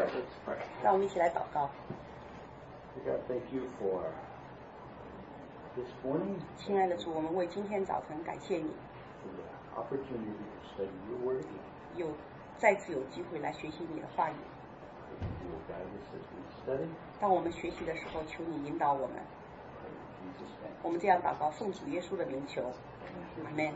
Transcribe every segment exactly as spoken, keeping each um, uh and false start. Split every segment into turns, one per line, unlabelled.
right, let's pray.
让我们一起来祷告。
God, thank you for this morning,
亲爱的主，我们为今天早晨感谢你，
for the opportunity to study your word again.
有再次有机会来学习你的话语。
You will guide us as we study.
当我们学习的时候，求你引导我们。
In Jesus' name.
我们这样祷告，奉主耶稣的名求，阿门。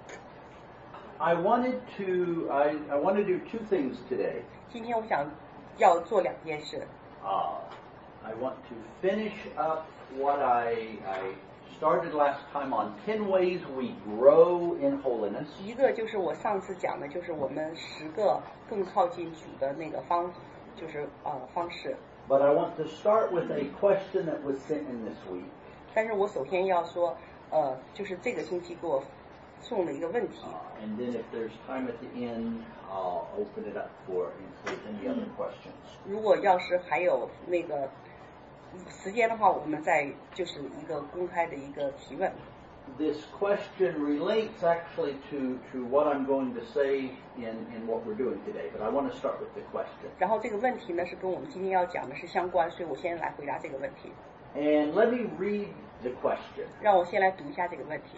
I wanted to I, I want to do two things today.
今天我想要做两件事。
Uh, I want to finish up what I, I started last time on ten ways we grow in holiness.
一个就是我上次讲的，就是我们十个更靠近主的那个方，就是呃方式。
But I want to start with a question that was sent in this week.
但是我首先要说，呃，就是这个星期给我送了一个问题。
Uh, and then if there's time at the end, I'll open it up for if there's any other questions.
如果要是还有那个时间的话，我们再就是一个公开的一个提问。
This question relates actually to, to what I'm going to say in, in what we're doing today, but I want to start with the question.
然后这个问题呢是跟我们今天要讲的是相关，所以我先来回答这个问题。
And let me read the question.
让我先来读一下这个问题。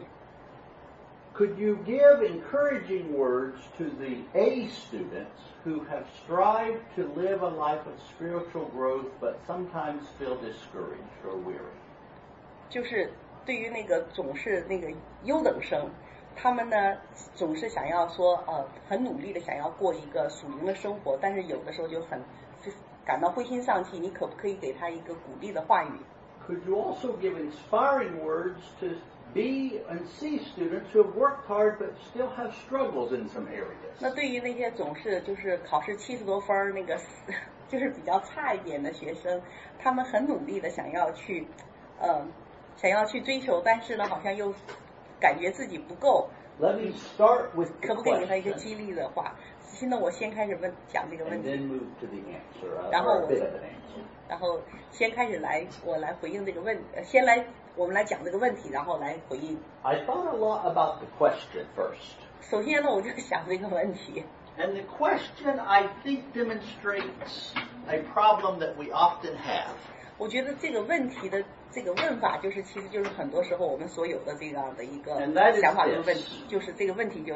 Could you give encouraging words to the A students who have strived to live a life of spiritual growth but sometimes feel discouraged or weary?
就是对于那个总是那个优等生，他们呢总是想要说呃很努力的想要过一个属灵的生活，但是有的时候就很感到灰心丧气。你可不可以给他一个鼓励的话语？
Could you also give inspiring words to B and C students who have worked hard but still have struggles in some areas?
那对于那些总是就是考试七十多分那个就是比较差一点的学生，他们很努力的想要去呃想要去追求，但是呢好像又感觉自己不够。
Let me start with the
可不可以给他一个
question
激励的话？现在我先开始问讲这个问
and
题，
then move to the answer, uh,
然后
or
我
a bit of an answer.
然后先开始来我来回应这个问，呃先来我们来讲这个问题，然后来回应。
I thought a lot about the question first.
首先呢，我就想这个问题，
And the question, I think, demonstrates a problem that we often have.
我觉得这个问题的这个问法，就是其实就是很多时候我们所有的这样的一个
And that is
想法，这个
this.
问题，就是这个问题就是，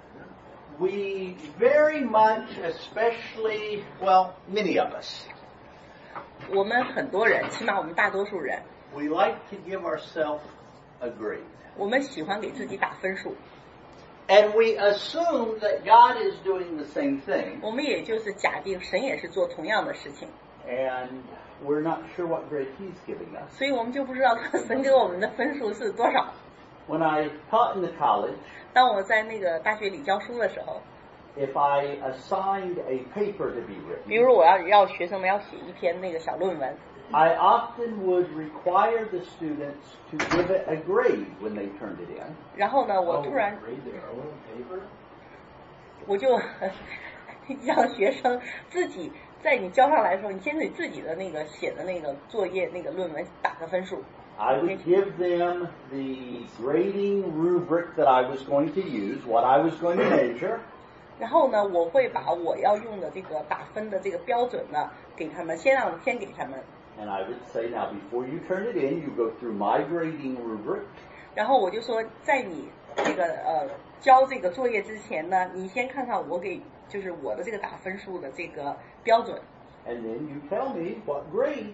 We very much, especially, well, many of us,
我们很多人，起码我们大多数人，
we like to give ourselves a grade.
我们喜欢给自己打分数，
And we assume that God is doing the same thing.
我们也就是假定神也是做同样的事情，
And we're not sure what grade He's giving us.
所以我们就不知道神给我们的分数是多少。
When I taught in the college,
当我在那个大学里教书的时候，
if I assigned a paper to be
比
written,
如我要要学生们要写一篇那个小论文，
I often would require the students to give it a grade when they turned it in.
然后呢，我突然
grade their own paper?
我就让学生自己在你交上来的时候，你先给自己的那个写的那个作业那个论文打个分数。
I would give them the grading rubric that I was going to use, what I was going to measure,
然后呢，我会把我要用的这个打分的这个标准呢，给他们，先让先给他们。
and I would say, now before you turn it in, you go through my grading rubric,
然后我就说，在你这个呃交这个作业之前呢，你先看看我给就是我的这个打分数的这个标准，
and then you tell me what grade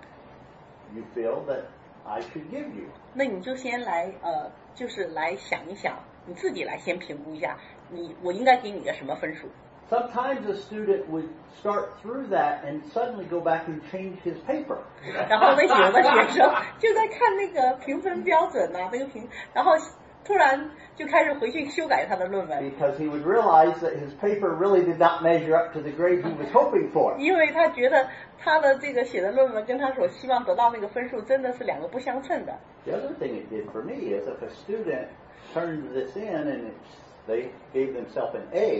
you feel that I should give you.
那你就先来呃，就是来想一想，你自己来先评估一下，你我应该给你个什么分数。
Sometimes a student would start through that and suddenly go back and change his paper.
然后呢，有的学生就在看那个评分标准呐、啊，那个评，然后突然就开始回去修改他的论文，
Because he would realize that his paper really did not measure up to the grade he was hoping for.
因为他觉得他的这个写的论文跟他所希望得到那个分数真的是两个不相称的。
The other thing it did for me is if a student turned this in and it's, they gave themselves an A,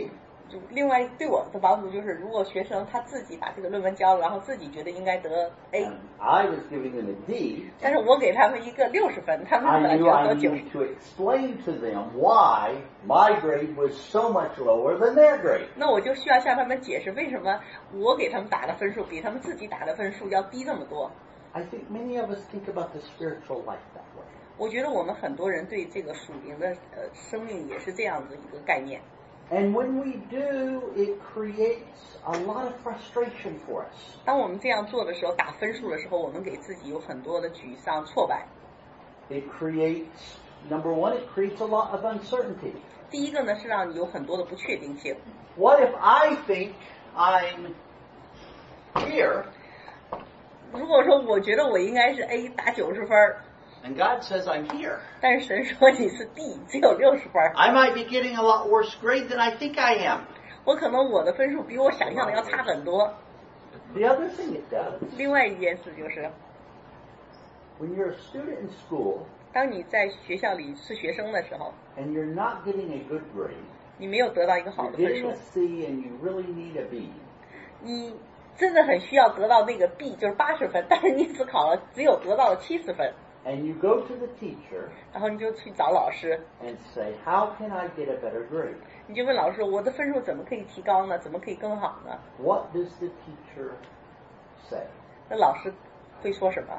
就另外对我的帮助就是，如果学生他自己把这个论文交了，然后自己觉得应该得 A，
I was giving them a D，
但是我给他们一个六十分，他们本来就要得九十。
I knew I needed to explain to them why my grade was so much lower than their grade。
那我就需要向他们解释为什么我给他们打的分数比他们自己打的分数要低那么多。
I think many of us think about the spiritual life that way。
我觉得我们很多人对这个属灵的呃生命也是这样子一个概念。
And when we do, it creates a lot of frustration for us.
当我们这样做的时候，打分数的时候，我们给自己有很多的沮丧、挫败。
It creates, number one, it creates a lot of uncertainty.
第一个呢，是让你有很多的不确定性。
What if I think I'm here?
如果说我觉得我应该是 A 打九十分。
And God says I'm here.
但是神说你是 D， 只有六十分。
I might be getting a lot worse grade than I think I am.
我可能我的分数比我想象的要差很多。
The other thing it does.
另外一件事就是，
when you're a student in school,
当你在学校里是学生的时候
and you're not getting a good grade,
你没有得到一个好的
you're
分
getting
数
a C and you really need a B.
你真的很需要得到那个 B， 就是八十分，但是你只考了，只有得到了七十分。
And you go to the teacher,
然后你就去找老师
and say, how can I get a better grade?
你就问老师，我的分数怎么可以提高呢？怎么可以更好呢？
What does the teacher say?
那老师会说什么？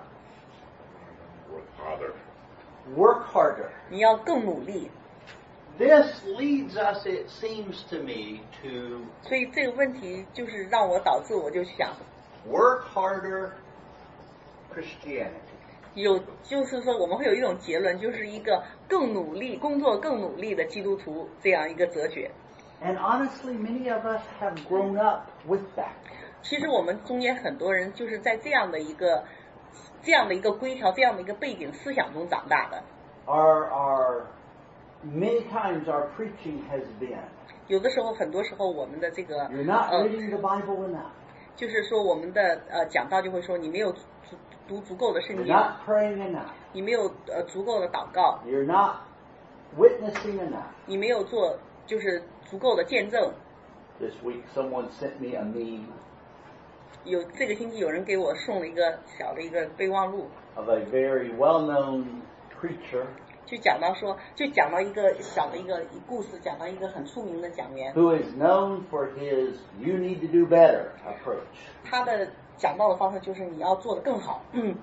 Work harder. Work harder.
你要更努力。
This leads us, it seems to me, to
所以这个问题就是让我导致我就想
work harder Christianity.
有就是说我们会有一种结论，就是一个更努力工作更努力的基督徒这样一个哲学。
And honestly, many of us have grown up with that.
其实我们中间很多人就是在这样的一个这样的一个规条这样的一个背景思想中长大的。
Our, our, many times our preaching has been,
有的时候很多时候我们的这个
you're not
呃
reading the Bible enough.
就是说我们的呃讲道就会说你没有足读足够的圣
You're
经，
not praying enough.
你没有呃足够的祷告，
You're not witnessing enough.
你没有做就是足够的见证。
This week someone sent me a meme
有这个星期有人给我送了一个小的一个备忘录，
of a very well-known preacher
就讲到说，就讲到一个小的一个故事，讲到一个很出名的讲员，
who is known for his "you need to do better" approach.
他的讲到的方式就是你要做得更好。嗯，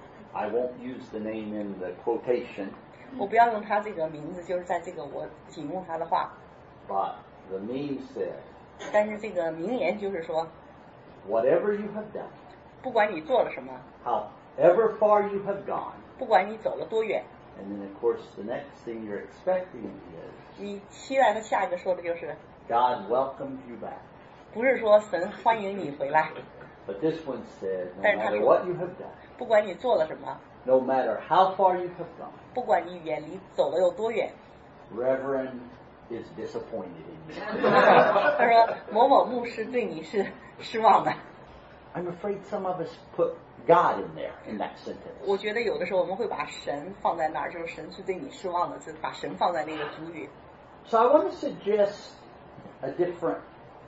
I won't use the name in the quotation,
我不要用他这个名字，就是在这个我引用他的话，
but the meme said,
但是这个名言就是说，
whatever you have done,
不管你做了什么，
however far you have gone,
不管你走了多远，
and then of course the next thing you're expecting is
你期待他下一个说的就是，
God welcomes you back.
不是说神欢迎你回来，
But this one said, no
但是他
matter
说
what you have done,
不管你做了什么，
no matter how far you have gone,
不管你远离走了有多远，
Reverend is disappointed in you.
他说某某牧师对你是失望的。
I'm afraid some of us put God in there, in that sentence.
我觉得有的时候我们会把神放在那儿，就是神是对你失望的，是把神放在那个主语。
So I want to suggest a different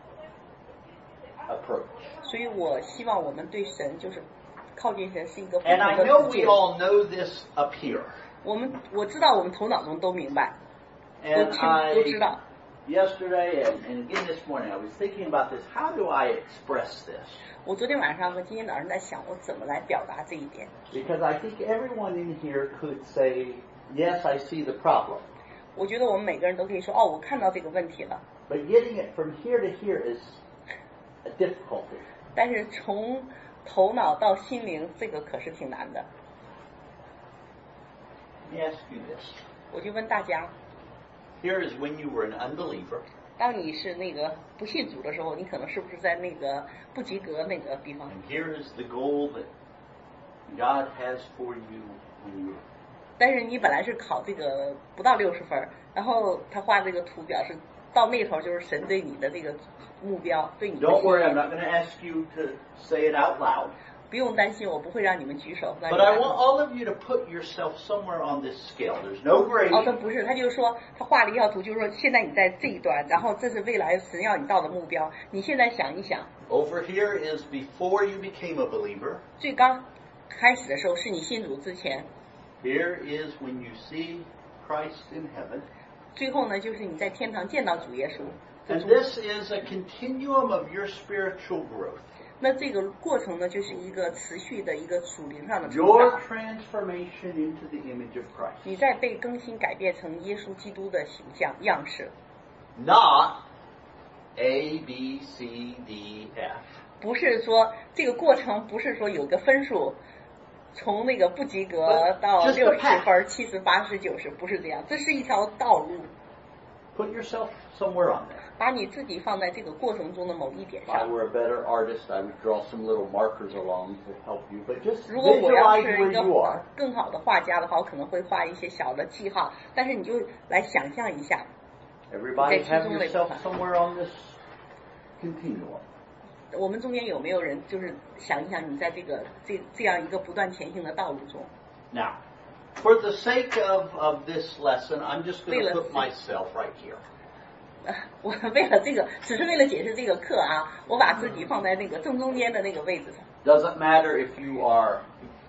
approach.
所以我希望我们对神就是靠近神是一个不
And
同
I
的
know
途
we
径。
all know this up here.
我们我知道我们头脑中都明白，都
And
清都知道。
I, yesterday and, and again this morning, I was thinking about this. How do I express this?
我昨天晚上和今天早上在想，我怎么来表达这一点。
Because I think everyone in here could say, yes, I see the problem.
我觉得我们每个人都可以说，哦，我看到这个问题了。
But getting it from here to here is a difficulty.
但是从头脑到心灵，这个可是挺难的。
Let me ask you this.
我就问大家，
Here is when you were an unbeliever,
当你是那个不信主的时候，你可能是不是在那个不及格那个地方？
and here is the goal that God has for you when you
但是你本来是考这个不到六十分，然后他画这个图表是到那头就是神对你的这个目标，对你的
Don't
信
worry, I'm
念。
not going to ask you to say it out loud.
不用担心，我不会让你们举手。
But I want all of you to put yourself somewhere on this scale. There's no grade.
哦，他不是，他就是说，他画了一条图，就是说，现在你在这一段，然后这是未来神要你到的目标。你现在想一想。
Over here is before you became a believer.
最刚开始的时候是你信主之前。
Here is when you see Christ in heaven.
最后呢，就是你在天堂见到主耶稣。
And this is a continuum of your spiritual growth.
那这个过程呢，就是一个持续的一个属灵上的成长。
Your transformation into the image of Christ.
你在被更新改变成耶稣基督的形象样式。
Not A, B, C, D, F.
不是说这个过程不是说有个分数，从那个不及格到六十分、七十、八十、九十，不是这样，这是一条道路。
Put yourself somewhere on there.
把你自己放在这个过程中的某一点
If I
上。
were a better artist, I would draw some little markers along to help you. But just
如果我要
visualize
是
where
一
you
个
are.
更好的画家的话，我可能会画一些小的记号，但是你就来想象一下。
Everybody have yourself somewhere on this continuum.
我们中间有没有人就是想一想，你在这个这这样一个不断前行的道路中？
Now, for the sake of, of this lesson, I'm just going to put myself right here.
我为了这个，只是为了解释这个课啊，我把自己放在那个正中间的那个位置上。
Doesn't matter if you are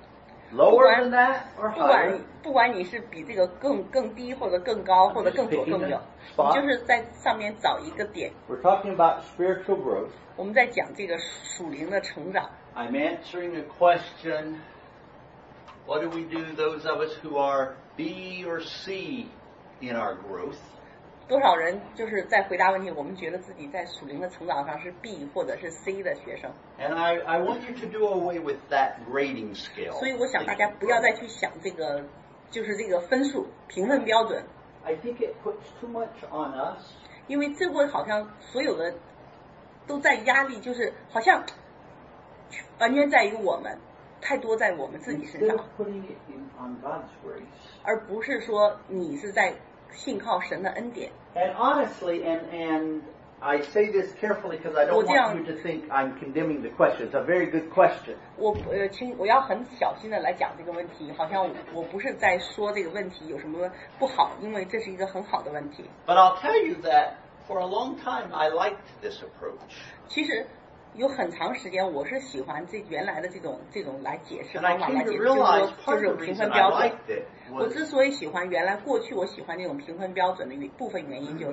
lower than that or
不管
higher.
不管你是比这个更更低或者更高或者更左更右，你就是在上面找一个点。
We're talking about spiritual growth.
我们在讲这个属灵的成长。
I'm answering a question. What do we do, those of us who are B or C in our growth?
多少人就是在回答问题，我们觉得自己在属灵的成长上是 B 或者是 C 的学生。
And I, I want you to do away with that grading scale.
所以我想大家不要再去想这个，就是这个分数评分标准。
I think it puts too much on us.
因为这会好像所有的都在压力，就是好像完全在于我们，太多在我们自己身
Instead
上，
of putting it in, on God's grace.
而不是说你是在信靠神的恩典。
And honestly, and, and I say this carefully because I don't want you to think I'm condemning the question. It's a very good question.
我呃，请我要很小心的来讲这个问题，好像我我不是在说这个问题有什么不好，因为这是一个很好的问题。
But I'll tell you that for a long time I liked this approach.
其实有很长时间我是喜欢这原来的这种这种来解释
And I
方法来
came to
解释，就是
realize
说
part
就是
of the
评
reason
分
I
标准。
liked it
我
was
之所以喜欢原来过去我喜欢那种评分标准的一部分原因就是，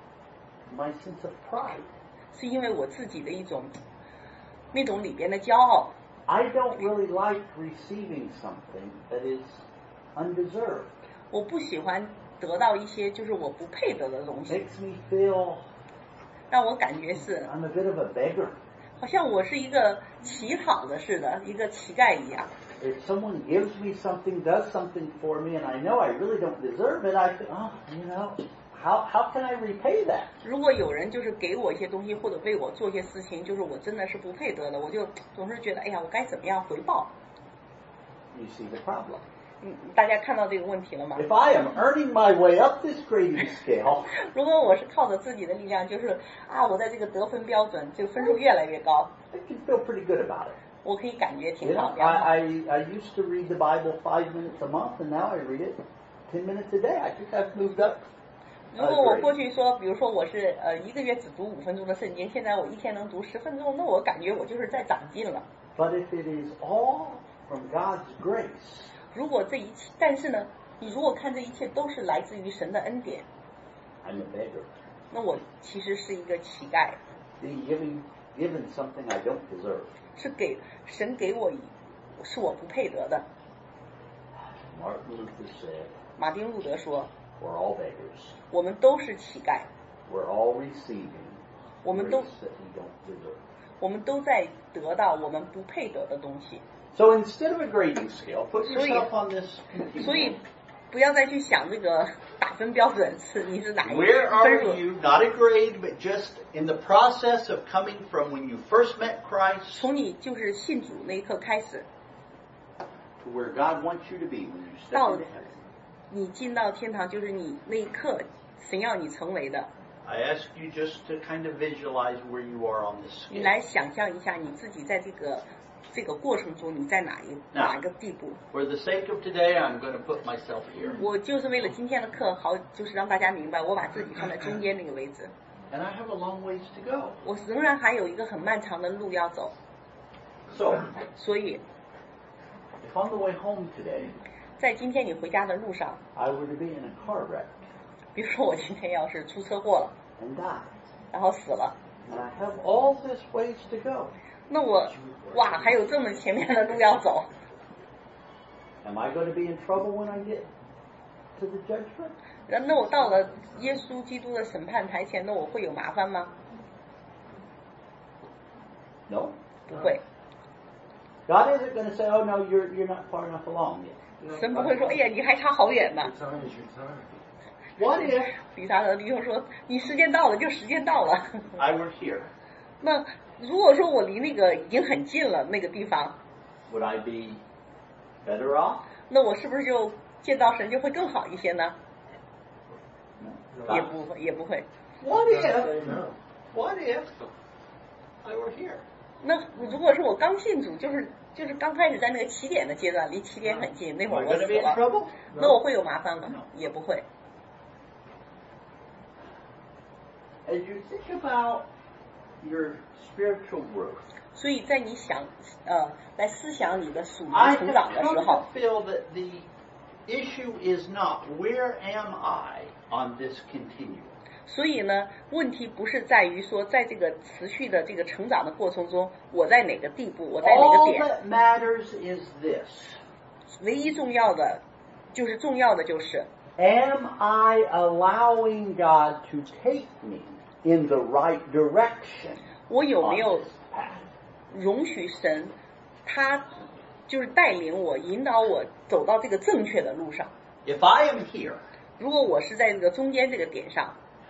my sense of pride.
是因为我自己的一种那种里边的骄傲。
I don't really like receiving something that is undeserved.
我不喜欢得到一些就是我不配得的东西，
Makes me feel
让我感觉是
I'm a bit of a beggar.
好像我是一个乞讨的似的，一个乞丐一样。
If someone gives me something, does something for me, and I know I really don't deserve it, I think, oh, you know, how how can I repay that?
如果有人就是给我一些东西或者为我做一些事情，就是我真的是不配得的，我就总是觉得，哎呀，我该怎么样回报？
You see the problem.
嗯，大家看到这个问题了吗？
If I am earning my way up this grading scale,
如果我是靠着自己的力量，就是啊，我在这个得分标准，这个分数越来越高，
I can feel pretty good about it.
我可以感觉
You
挺
know,
好良好。
I, I I used to read the Bible five minutes a month, and now I read it ten minutes a day. I think I've moved up.
如果我过去说，比如说我是呃一个月只读五分钟的圣经，现在我一天能读十分钟，那我感觉我就是在长进了。
But if it is all from God's grace,
如果这一切，但是呢，你如果看这一切都是来自于神的恩典，
I'm a beggar.
那我其实是一个乞丐，
Being given given something I don't deserve.
是给神给我以是我不配得的。
Martin Luther said,
马丁路德说，
"We're all beggars.
我们都是乞丐，
We're all receiving
我们都
grace that we don't deserve."
我们都在得到我们不配得的东西。
So instead of a grading scale, put
所以
yourself on this
所以
continuum.
不要再去想这个打分标准是你是哪一
Where
个分
are
数。
you? Not a grade, but just in the process of coming from when you first met Christ
从你就是信主那一刻开始，
to where God wants you to be when you step
到
into heaven.
你进到天堂，就是你那一刻神要你成为的。
I ask you just to kind of visualize where you are on this
你
scale.
来想象一下你自己在这个这个过程中你在哪一哪一个地步。
For the sake of today, I'm going to put myself here.
我就是为了今天的课，好，就是让大家明白，我把自己放在中间那个位置。
And I have a long ways to go.
我仍然还有一个很漫长的路要走。
So,
所以，
if on the way home today,
在今天你回家的路上，
I were to be in a car wreck
比如说我今天要是出车祸了，
and die,
然后死了，
and I have all this ways to go,
那我哇还有这么前面的路要走，
am I going to be in trouble when I get to the judgment?
那我到了耶稣基督的审判台前，那我会有麻烦吗？
No.
不会。
God isn't going to say, oh no, you're, you're not far enough along yet.
神不会说，哎呀，你还差好远呢。
What if
理查德弟兄说，你时间到了就时间到了。
I were here?
那如果说我离那个已经很近了那个地方，
Would I be better off?
那我是不是就见到神就会更好一些呢？
No.
也不会，也不会。
What if? What if I were here?
那如果是我刚信主，就是就是刚开始在那个起点的阶段，离起点很近，那会
Am
儿
I
我
going to
死
be in
了，
trouble?
那我会有麻烦吗？也不会。
As you think about your spiritual growth,
所以在你想呃来思想你的属灵
I
成
have
长的时
come
候
to，feel that the issue is not where am I on this continuum.
所以呢，问题不是在于说在这个持续的这个成长的过程中，我在哪个地步，我在哪
All
个点。
that matters is this.
唯一重要的就是重要的就是
Am I allowing God to take me in the right direction
我有
on
没有
this path?
容许神他就是带领我引导我走到这个正确的路上。
If I am here,
如果我是在这个中间这个点上，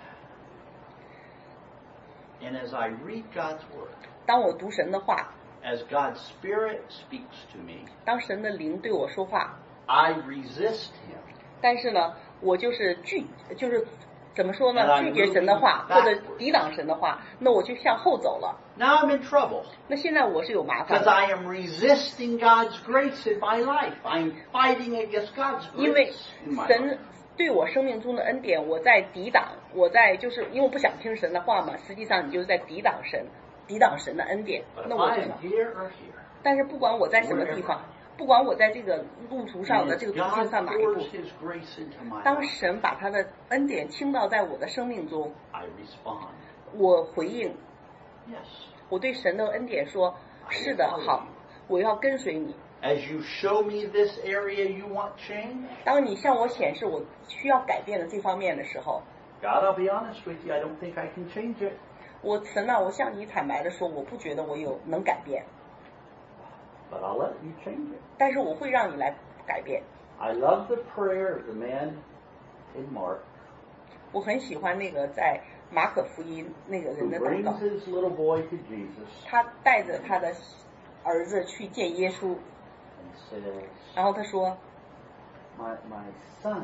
and as I read God's Word,
当我读神的话，
as God's Spirit speaks to me,
当神的灵对我说话，
I resist Him.
但是呢，我就是拒，就是怎么说呢
And？I'm
拒绝神的话，
moving
或者
backwards.
抵挡神的话，那我就向后走了。
Now I'm in trouble
那现在我是有麻烦
because
的，
I am resisting God's grace in my life. I'm fighting against God's
因为
grace in my life.
神对我生命中的恩典，我在抵挡，我在就是因为我不想听神的话嘛，实际上你就是在抵挡神，抵挡神的恩典。
But
那
if
我
I
怎么
am？here or here,
但是不管我在什么地方，不管我在这个路途上的
and
这个
as
途径
God
上哪一步，
pours His grace into my
当
life,
神把他的恩典倾倒在我的生命中，
I respond.
我回应，
Yes.
我对神的恩典说：“是的，好，我要跟随你。
As you show me this area you want change, ”
当你向我显示我需要改变的这方面的时候，
God, I'll be honest with you, I don't think I can change it.
我神啊，我向你坦白的说，我不觉得我有能改变，
But I'll let you change it.
但是我会让你来改变。
I love the prayer of the man in Mark
我很喜欢那个在马可福音那个
who
人的祷告
brings，his little boy to Jesus
他带着他的儿子去见耶稣，
and says,
然后他说
my, my son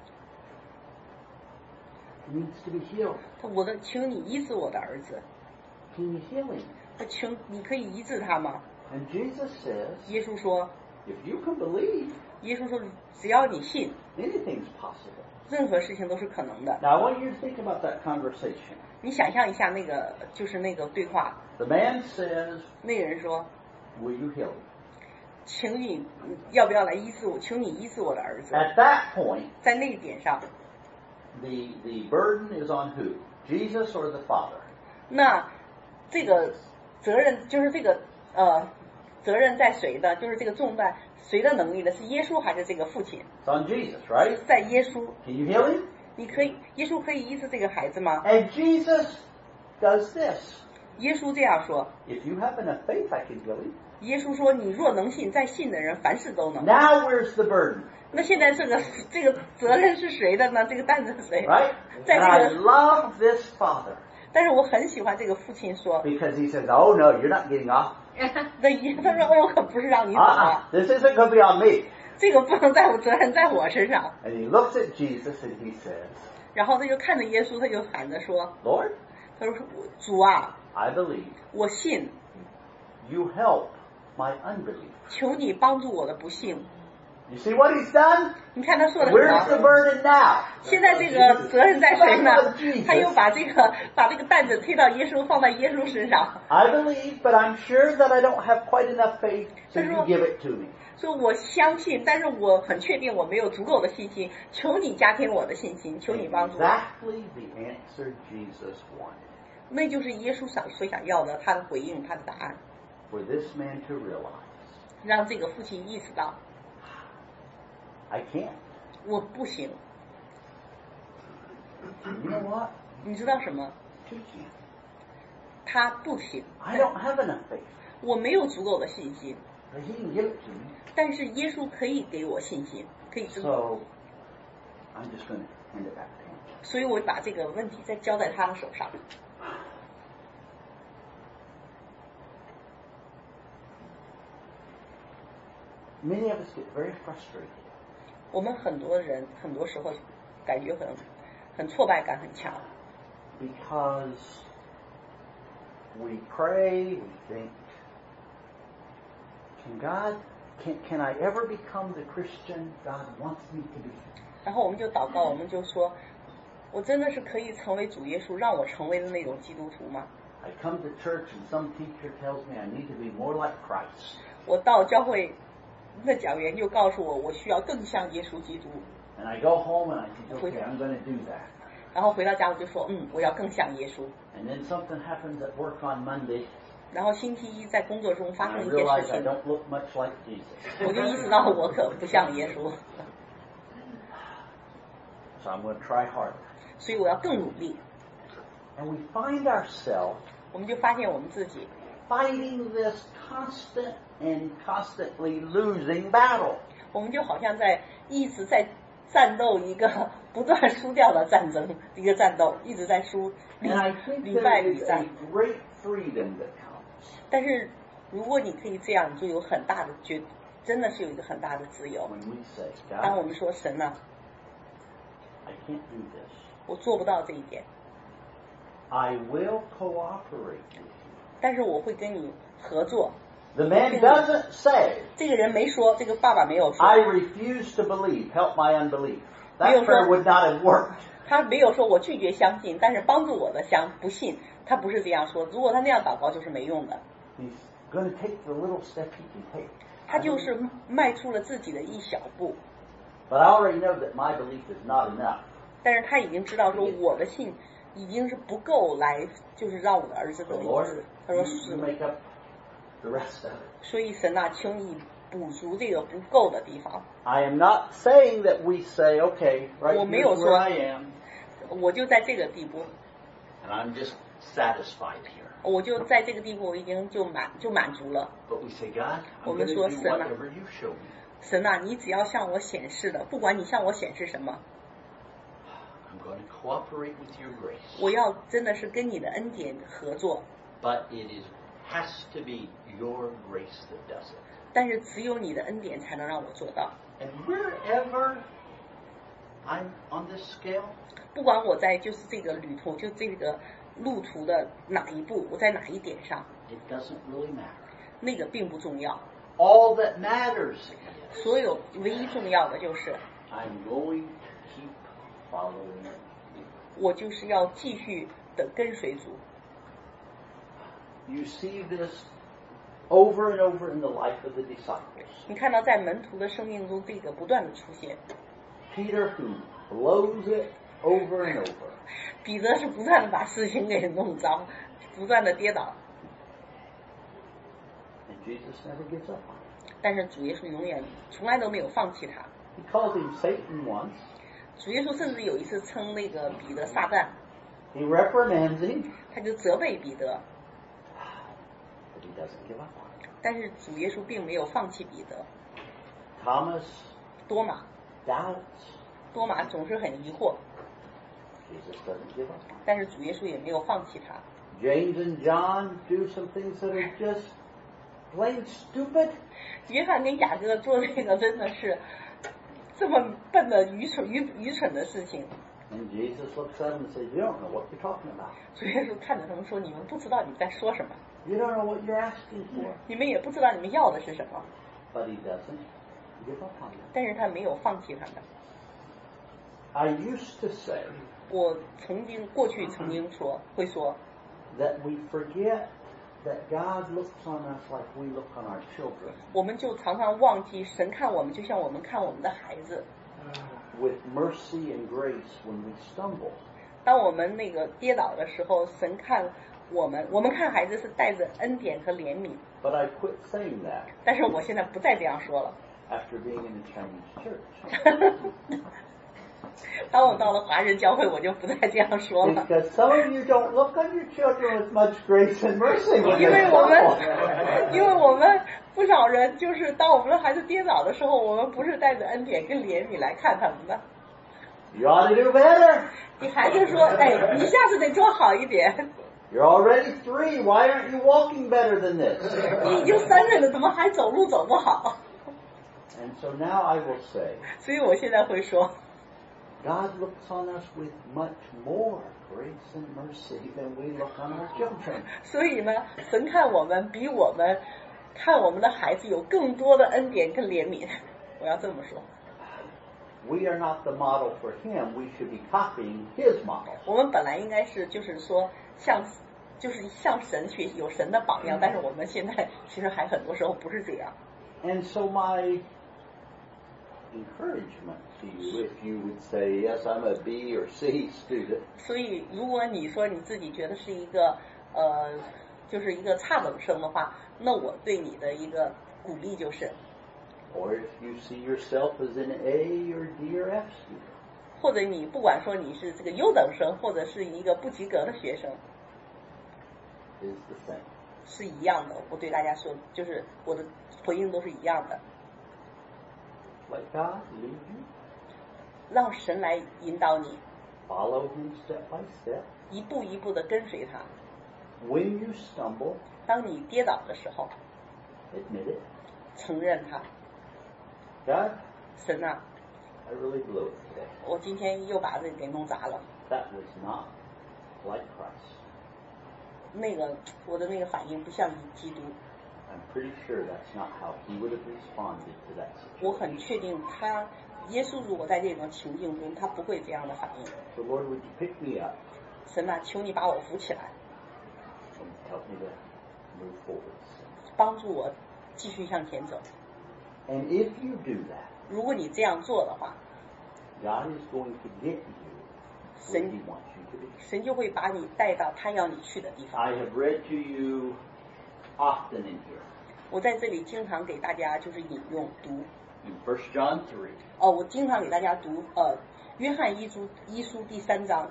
needs to be healed.
他我的，请你医治我的儿子，
Can you heal him?
他请你可以医治他吗？
And Jesus says,
耶稣说，
if you can believe,
耶稣说只要你信，
anything's possible.
任何事情都是可能的。
Now I want you to think about that conversation.
你想象一下那个就是那个对话，
The man says,
那个人说，
will you heal him?
请你要不要来医治我？请你医治我的儿子。
At that point,
在那一点上，
the, the burden is on who? Jesus or the Father?
那这个责任就是这个呃责任在谁的？就是这个重担谁的能力呢？是耶稣还是这个父亲？
It's on Jesus, right?
在耶稣。
Can you heal him?
你可以，耶稣可以医治这个孩子吗？
And Jesus does this.
耶稣这样说。
If you have enough faith, I can heal him.
耶稣说：“你若能信，在信的人凡事都能。”
Now where's the burden?
那现在这个这个责任是谁的呢？这个担子是谁？
Right?
在
And
这
I
个，
love this father
但是我很喜欢这个父亲说，
because he says, oh no, you're not getting off.
那耶他说：“哦，我可不是让你走
Uh-uh,
啊，
this isn't going to be on me.
这个不能在我责任在我身上。
And he looks at Jesus and he says, ”
然后他就看着耶稣，他就喊着说
Lord,：“
他说主啊，
I believe
我信，
you help my unbelief.
求你帮助我的不幸。
You see what he's done?
你看他说的什
Where's the
么？
burden now?
现在这个责任在谁呢？他又把这个把这个担子推到耶稣，放在耶稣身上。
I believe, but I'm sure that I don't have quite enough faith, so you
Pero-
give it to me.
说我相信，但是我很确定我没有足够的信心，求你加添我的信心，求你帮助我。
Exactly the answer Jesus wanted.
那就是耶稣想所想要的，他的回应，他的答案，
For this man to realize,
让这个父亲意识到
I can't.
我不行。
You know what?
你知道什么？
He can't.
他不行，
I don't have enough faith.
我没有足够的信心，
But he can give it to me.
但是耶稣可以给我信心，可以支持我，
So I'm just going to hand it back to him.
所以我把这个问题再交在他的手上。
Many of us get very frustrated
我们很多人很多时候感觉很很挫败感很强，
because we pray, we think, can God, can, can I ever become the Christian God wants me to be?
然后我们就祷告，我们就说，我真的是可以成为主耶稣让我成为的那种基督徒吗？
I come to church and some teacher tells me I need to be more like Christ.
我到教会，那讲员就告诉我，我需要更像耶稣基督。
And I go home and I think, okay, I'm going to do that.
然后回到家我就说，嗯，我要更像耶稣。
And then something happens at work on Monday,
然后星期一在工作中发
and I
生一件
realize
事
I
情，
don't look much like Jesus.
我就意识到我可不像耶稣，
So I'm going to try harder.
所以我要更努力。
And we find ourselves
我们就发现我们自己，
fighting this constant and constantly losing battle.
我们就好像在一直在战斗一个不断输掉的战争，一个战斗一直在输，屡
And I think
屡败
there
屡
is
战
a。great freedom that comes
但是如果你可以这样，你就有很大的觉，真的是有一个很大的自由。
when we say,
当我
God,
们说神啊，
I can't do this.
我做不到这一点，
I will cooperate with you.
但是我会跟你合作。
The man doesn't say,
这个人没说，这个爸爸没有说，
I refuse to believe, help my unbelief. That
没有说。
prayer would not have worked.
他没有说我拒绝相信，但是帮助我的相不信，他不是这样说。如果他那样祷告就是没用的，
He's going to take the little step he can take.
他就是迈出了自己的一小步。
But I already know that my belief is not enough.
但是他已经知道说我的信已经是不够来，就是让我的儿子
So
得医
Lord,
治。他说
you,
是
you，make up the rest of it.
所以神啊，求你补足这个不够的地方。
I am not saying that we say, okay, right
我没
here's
有
where
说
I am,
我就在这个地步，
and I'm just satisfied here.
我就在这个地步，我已经就满就满足了。
But we say, God, I'm
我
going
们
to
说
do
神啊，
whatever you show me.
神啊，你只要向我显示的，不管你向我显示什么，
I'm going to cooperate with your grace.
我要真的是跟你的恩典合作。
But it is has to be your grace that does it.
但是只有你的恩典才能让我做到。
And wherever I'm on this scale,
不管我在就是这个旅途，就这个路途的哪一步，我在哪一点上，
it doesn't really matter.
那个并不重要。
All that matters is
所有唯一重要的就是，
I'm going to keep following you.
我就是要继续的跟随主。
You see this over and over in the life of the disciples.
你看到在门徒的生命中，这个不断的出现。
Peter who blows it over and over.
彼得是不断的把事情给弄糟，不断的跌倒，
And Jesus never gives up on him.
但是主耶稣永远从来都没有放弃他。
He calls him Satan once.
主耶稣甚至有一次称那个彼得撒旦，
He reprimands him,
他就责备彼得，
but he doesn't give up on him.
但是主耶稣并没有放弃彼得。
Thomas
多马，
doubts.
多马总是很疑惑，
Jesus doesn't give up on him.
但是主耶稣也没有放弃他。
James and John do some things that are just plain stupid.
约翰跟雅各做这个真的是这么笨的愚蠢愚愚蠢的事情，
And Jesus looks at them and says, you don't know what you're talking about.
主耶稣看着他们说：“你们不知道你在说什么。
You don't know what you're asking for.
你们也不知道你们要的是什么。
But he doesn't give up on you.
但是他没有放弃他们。
I used to say
我曾经过去曾经说会说
that we forget that God looks on us like we look on our children.
我们就常常忘记神看我们就像我们看我们的孩子。
With mercy and grace when we stumble.
当我们那个跌倒的时候，神看我们，我们看孩子是带着恩典和怜悯。
But I quit saying that.
但是我现在不再这样说了。
After being in the Chinese church.
当我到了华人教会，我就不再这样说了。
Because some of you don't look on your children with much grace and mercy.
因为我们，因为我们不少人就是当我们的孩子跌倒的时候，我们不是带着恩典跟怜悯来看他们的。
You ought to do better.
你孩子说：“哎，你下次得做好一点。”
You're already three. Why aren't you walking better than this?
你已经三岁了，怎么还走路走不好？
And so now I will say.
所以我现在会说。
God looks on us with much more grace and mercy than we look on our children.
所以呢，神看我们比我们看我们的孩子有更多的恩典跟怜悯。我要这么说。
We are not the model for him. We should be copying his model.
我们本来应该是就是说向就是向神学有神的榜样，但是我们现在其实还很多时候不是这样。
And so my encouragement to you, if you would say, yes, I'm a B or C student.
所以如果你说你自己觉得是一个呃就是一个差等生的话，那我对你的一个鼓励就是
Or if you see yourself as an A or D or F student.
或者你不管说你是这个优等生或者是一个不及格的学生
is the same.
是一样的。我对大家说就是我的回应都是一样的。
Let God lead you.
让神来引导你
Follow him step by step.
一步一步的跟随他。
When you stumble,
当你跌倒的时候
admit it.
承认他。
God,
神啊
I really blew it today.
我今天又把这个给弄砸了。
That was not like Christ.
那个我的那个反应不像基督。
I'm pretty sure that's not how he would have responded to that situation.
我很确定他耶稣如果在这种情境中，他不会这样的反应。
So Lord, would you pick me up
神啊，求你把我扶起来，
and help me to move forward?
帮助我继续向前走。
And if you do that,
如果你这样做的话，
God is going to get you where he wants you to be.
神就会把你带到他要你去的地方。
I have read to you often in here.
我在这里经常给大家就是引用读
In First John three.
哦，我经常给大家读呃约翰一书一书第三章。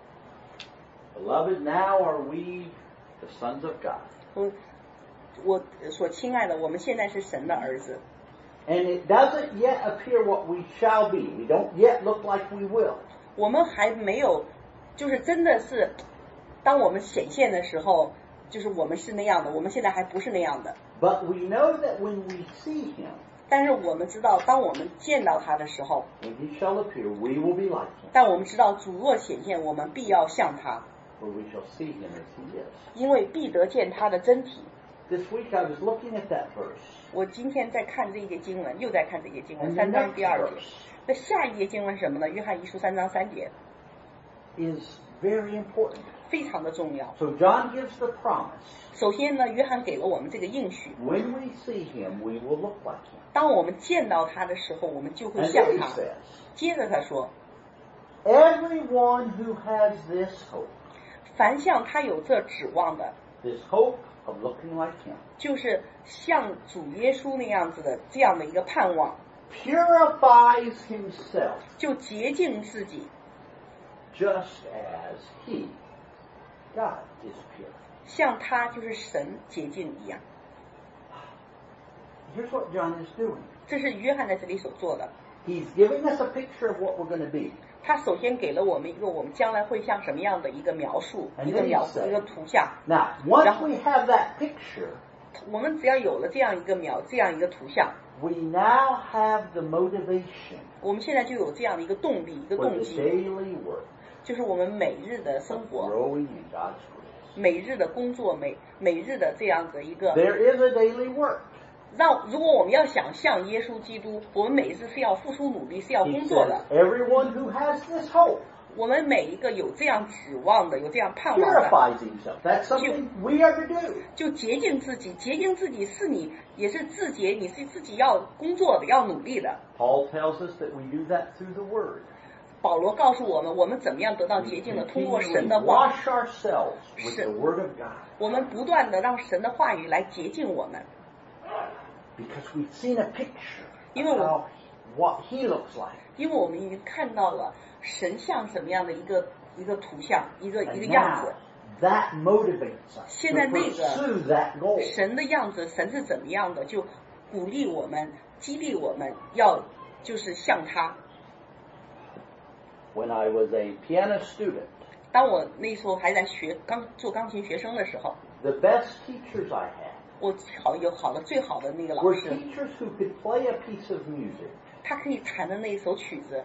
Beloved, now are we the sons of God.
我我所亲爱的，我们现在是神的儿子。
And it doesn't yet appear what we shall be. We don't yet look like we will.
我们还没有，就是真的是，当我们显现的时候，就是我们是那样的，我们现在还不是那样的。
But we know that when we see him,
但是我们知道，当我们见到他的时候，
when he shall appear, we will be like him.
但我们知道主若显现，我们必要像他，
For we shall see him as he is.
因为必得见他的真体。
This week I was looking at that verse.
我今天在看这一节经文，又在看这节经文，
And the
三章
next
第二节。
verse
那下一节经文是什么呢？约翰一书三章三节，
is very important.
非常的重要。
So John gives the promise.
首先呢，约翰给了我们这个应许，
When we see him, we will look like him.
当我们见到他的时候，我们就会
And
像
then he
他。
says,
接着他说，
everyone who has this hope,
凡像他有这指望的，
this hope of looking like him,
就是像主耶稣那样子的这样的一个盼望，
purifies himself
就洁净自己，
just as he, God, is pure.
像他就是神洁净一样。
Here's what John is doing.
这是约翰在这里所做的。
He's giving us a picture of what we're going to be.
他首先给了我们一个我们将来会像什么样的一个描述，
And
一个
then he
描
said-
一个图像。
Now, once we have that picture,
我们只要有了这样一个描这样一个图像，
we now have the motivation
我们现在就有这样的一个动力，一个
for
动
the
机，
daily work
就是我们每日的生
of
活，
growing in God's grace.
每日的工作，每每日的这样子一个。
There is a daily work.
让如果我们要想像耶稣基督，我们每日是要付出努力，是要
He
工作
says,
的。
everyone who has this hope
我们每一个有这样指望的，有这样盼望的，
purifies himself. That's something we are to do.
就洁净自己。洁净自己是你，也是自洁，你是自己要工作的，要努力的。
Paul tells us that we do that through the Word.
保罗告诉我们，我们怎么样得到洁净的？
We
通过
continually
神的话，
wash ourselves with
是。
the Word of God.
我们不断的让神的话语来洁净我们，
Because we've seen a picture
因为
of
我
how, what He looks like.
因为我们已经看到了神像什么样的一个一个图像，一个一
And
个样
now
子。
that motivates us
现
to
在那个
pursue that goal.
神的样子，神是怎么样的，就鼓励我们，激励我们要就是像他。
When I was a piano student,
当我那时候还在学钢做钢琴学生的时候，
the best teachers I had
我好有好的最好的那个老
were
师，
teachers who could play a piece of music
他可以弹的那一首曲子，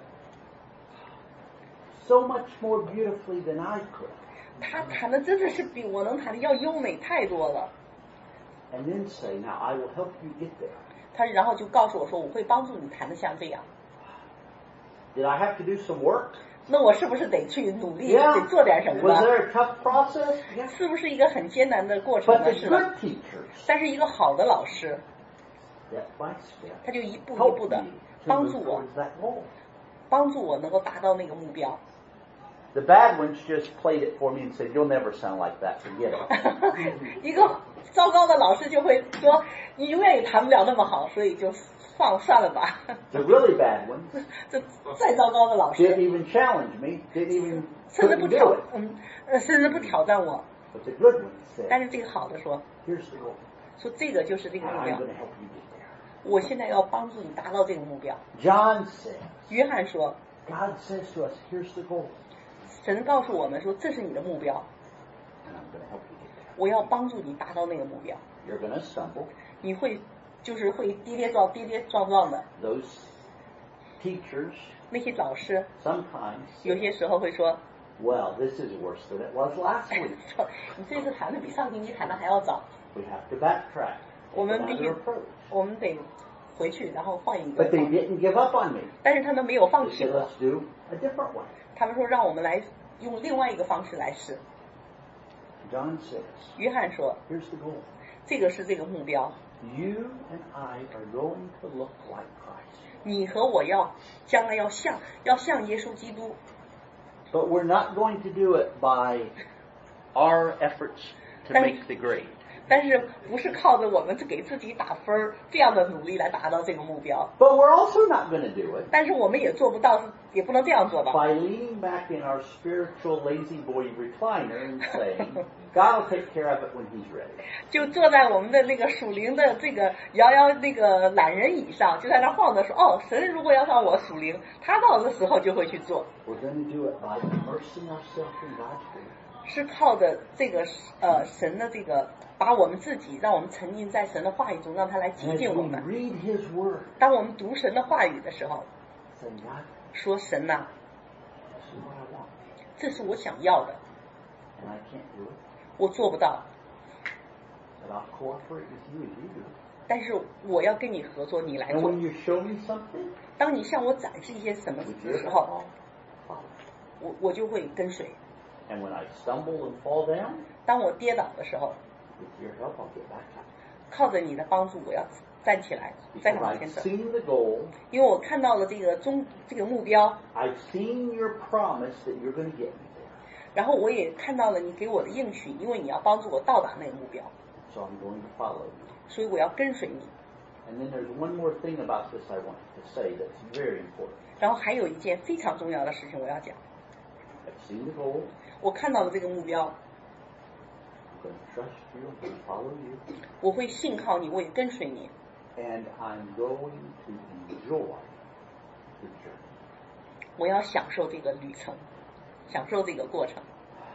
so much more beautifully than I could.
他弹的真的是比我能弹的要优美太多了。
And then say, now I will help you get there.
他然后就告诉我说，我会帮助你弹得像这样。
Did I have to do some work?
那我是不是得去努力，
Yeah.
得做点什么
Was
呢？
there a tough process? Yeah.
是不是一个很艰难的过程
But
呢？
the
是的。
good teachers,
但是一个好的老师，
step by step,
他就一步一
help
步的
me to
帮
move
助我，
towards that goal.
帮助我能够达到那个目标。
The bad ones just played it for me and said, you'll never sound like that, forget it.
一个糟糕的老师就会说，你永远也弹不了那么好，所以就放算了吧。
The really bad ones
这再糟糕的老
didn't
师，
even challenge me, didn't even
甚至不
couldn't
挑
do it.
嗯呃甚至不挑战我。
But the good ones
但
said,
是这个好的说，
here's the goal.
说这个就是这个
And
目
I'm
标
going，to help you get there.
我现在要帮助你达到这个目标。
John says,
约翰说，
God says to us, here's the goal.
神告诉我们说，这是你的目标，
And I'm going to help you get there.
我要帮助你达到那个目标。
You're going to stumble.
你会就是会跌跌撞跌跌撞撞的。
Those teachers
那些老师
sometimes
有
say,
些时候会说，
well, this is worse than it was last week.
说你这次弹的比上星期弹的还要早，
We have to backtrack.
我
Take
们必须
another approach.
我们得回去，然后换一个
But they
方式。
didn't give up on me.
但是他们没有放
They
弃
said,
我，
let's do a different one.
他们说让我们来用另外一个方式来试。
John says,
约翰说，
here's the goal.
这个是这个目标，
You and I are going to look like Christ.
你和我要将来要像要像耶稣基督，
But we're not going to do it by our efforts to
Thank-
make the grade.
但是不是靠着我们给自己打分儿这样的努力来达到这个目标。
But we're also not going to do it
但是我们也做不到，也不能这样做吧？
by leaning back in our spiritual lazy boy recliner and saying, God will take care of it when he's ready.
就坐在我们的那个属灵的这个摇摇那个懒人椅上，就在那晃着说：“哦，神如果要让我属灵，他到的时候就会去做。
We're going to do it by immersing ourselves in God's word. ”
是靠着这个呃神的这个，把我们自己让我们沉浸在神的话语中，让他来
And
洁
as
净我
we
们。
read his word,
当我们读神的话语的时候，
saying, God,
说神呐、
this is what I want.
这是我想要的，
And I can't do it.
我做不到，
But I'll cooperate with you as you do it.
但是我要跟你合作，你来
And
做
when。you show me something,
当你向我展示一些什么
with
的
your
时候，
help, I'll follow.
我我就会跟随。
And when I stumble and fall down,
当我跌倒的时候，
with your help, I'll get back up.
靠着你的帮助，我要站起来，再
Because
往
I've
前走。
seen the goal,
因为我看到了这个终这个目标，
I've seen your promise that you're going to get me there.
然后我也看到了你给我的应许，因为你要帮助我到达那个目标，
So I'm going to follow you.
所以我要跟随你。
And then there's one more thing about this I want to say that's very important.
然后还有一件非常重要的事情我要讲，
I've seen the goal,
我看到了这个目标，
I'm going to trust you, I'm going to follow you,
我会信靠你，我也跟随你，
and I'm going to enjoy the journey.
我要享受这个旅程，享受这个过程。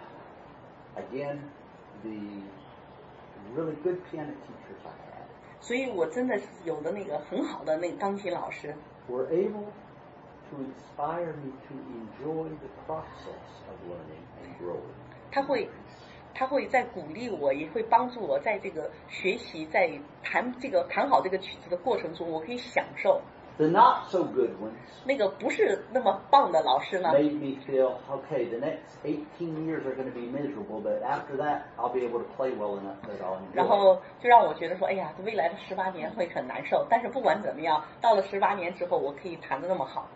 Again, the really good piano teachers I had
所以我真的是有的那个很好的那个钢琴老师，
were able to inspire me to enjoy the process of learning and growing.
他会他会在鼓励我，也会帮助我在这个学习，在弹这个弹好这个曲子的过程中，我可以享受。
The not so good ones
那个不是那么棒的老师呢
made me feel, okay, the next eighteen years are going to be miserable, but after that, I'll be able to play well enough that I'll enjoy.
然后就让我觉得说，哎呀，未来的十八年会很难受，但是不管怎么样，到了十八年之后，我可以弹得那么好。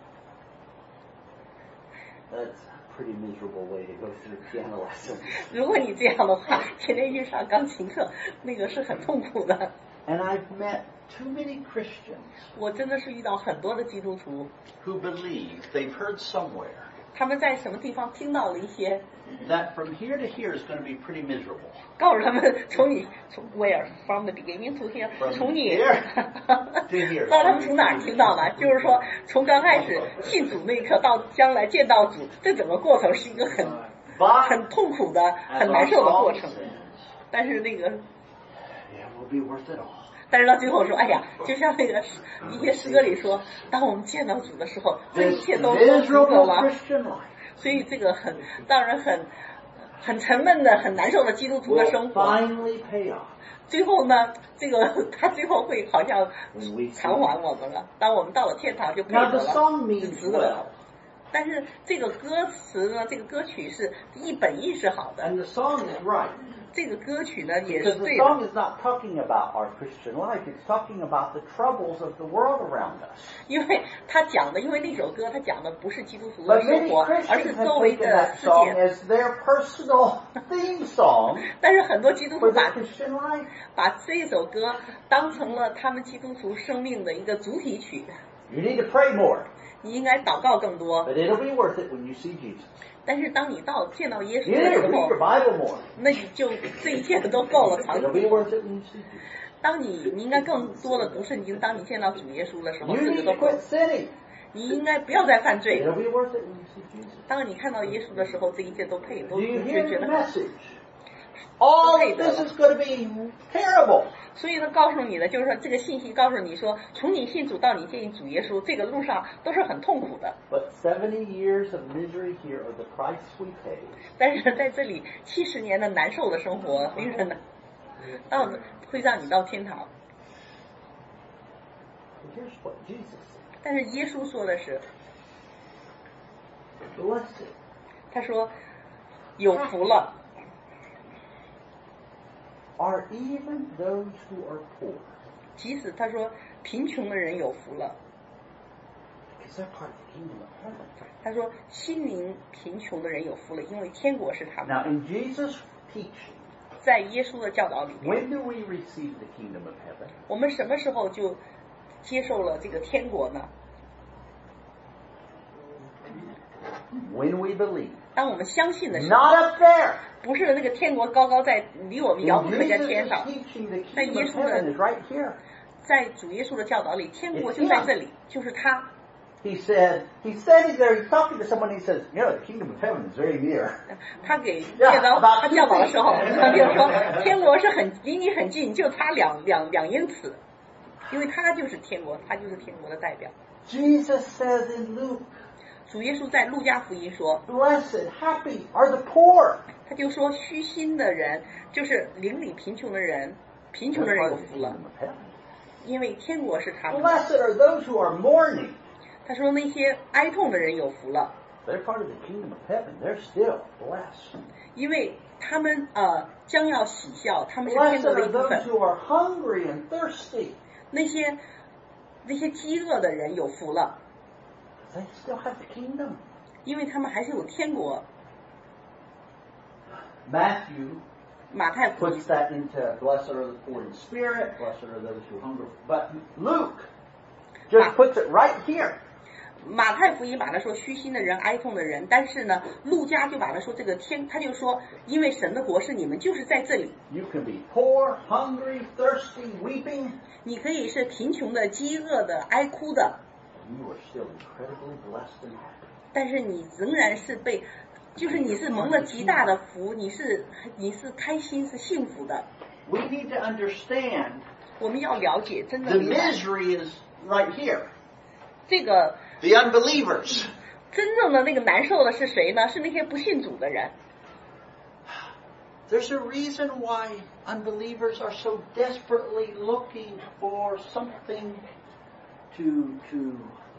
That's a pretty miserable way to go through piano lessons.
如果你这样的话，天天去上钢琴课，那个是很痛苦的。
And I've met too many Christians
我真的是遇到很多的基督徒，
who believe they've heard somewhere
他们在什么地方听到了一些，
that from here to here is going to be pretty miserable.
告诉他们从你从 where from the beginning to here，
From
从你
here to here.
到他们从哪儿听到的？就是说从刚开始信主那一刻到将来见到主，这整个过程是一个很
But
很痛苦的、
as
很难
our
受的过
song
程。
says,
但是那个，
it will be worth it all.
但是到最后说，哎呀，就像那个一些诗歌里说，当我们见到主的时候，这一
This
切都都足够
miserable
了。
Christian life
所以这个很让人很很沉闷的、很难受的基督徒的
will
生活，
finally pay off
最后呢，这个他最后会好像
when we
偿还我们了。当我们到了天堂就配
Now
得
the
了，
song
就
means
值得了
well.。
但是这个歌词呢，这个歌曲是一本意是好的，
And the song is right.
这个歌曲呢也是
Because the
对的。
song is not talking about our Christian life, it's talking about the troubles of the world around us.
因为他讲的，因为那首歌他讲的不是基督徒的
But
生
many
活，而是
Christians have
周围
taken
的
that
世
song
界。
as their personal theme song
但是很多基督
for
徒
the
把
Christian life.
把这首歌当成了他们基督徒生命的一个主题曲。
You need to pray more,
你应该祷告更多，
but it'll be worth it when you see Jesus.
但是当你到见到耶稣
You need
的
to
时
read
候
your，Bible more.
那你就这一切的都够了，长
It'll be
久。
worth it when you see Jesus.
当你你应该更多的读圣经，当你见到主耶稣的时候，
You
这个
need
都
to
够
quit。sinning.
你应该不要再犯罪。
It'll be worth it when you see Jesus.
当你看到耶稣的时候，这一切都配，都
Do you
就
hear
觉
the
得。
message? All of this is going to be terrible.
所以呢，告诉你的就是说，这个信息告诉你说，从你信主到你见主耶稣，这个路上都是很痛苦的。
But seventy years of misery here are the price we pay
但是在这里，七十年的难受的生活，令人难，到会让你到天堂。
But here's what Jesus said.
但是耶稣说的是，
Blessed
他说有福了，
are even those who are poor,
即使他说贫穷的人有福了，
because they're part of the kingdom of heaven.
他说心灵贫穷的人有福了，因为天国是他们。
Now, in Jesus' teaching,
在耶稣的教导里面，
when do we receive the kingdom of heaven?
我们什么时候就接受了这个天国呢？
When we believe.
当我们相信的时候，
Not up there.
不是那个天国高高在离我们遥
In
不可见
Jesus'
天上，
teaching, the
在
kingdom
耶
of
稣的
heaven is right here.
在主耶稣的教导里，天国就在这里，就是他。
He said, he said he's there, he's talking to someone, he says, you know, the kingdom of heaven is very near.
他给教导他教导的时候，他就说天国是很离你很近，就差两两两英尺，因为他就是天国，他就是天国的代表。
Jesus says in Luke,
主耶稣在路加福音说，
blessed, happy are the poor.
他就说虚心的人，就是邻里贫穷的人，贫穷的
They're
人
part
有
of the
福了，
kingdom of heaven.
因为天国是他们的。
Blessed are those who are mourning.
他说那些哀痛的人有福了，
They're part of the kingdom of heaven. They're still blessed.
因为他们呃将要喜笑，他们是
Blessed
天国的
are
一部
those
分。
who are hungry and thirsty.
那些那些饥饿的人有福了，
They still have the kingdom.
因为他们还是有天国。
Matthew
马太福音
puts that into blessed are the poor in spirit, blessed are those who hunger. But Luke just puts it right here.
马太福音把他说虚心的人、哀痛的人，但是呢，路加就把他说这个天，他就说，因为神的国是你们，就是在这里，
You can be poor, hungry, thirsty, weeping.
你可以是贫穷的、饥饿的、哀哭的，
You are still incredibly blessed and happy.
但是你仍然是被，就是你是蒙了极大的福，你是你是开心是幸福的。
We need to understand
我们要了解，真的
the
明白
misery is right here.
这个
The unbelievers.
真正的那个难受的是谁呢？是那些不信主的人。
There's a reason why unbelievers are so desperately looking for something to to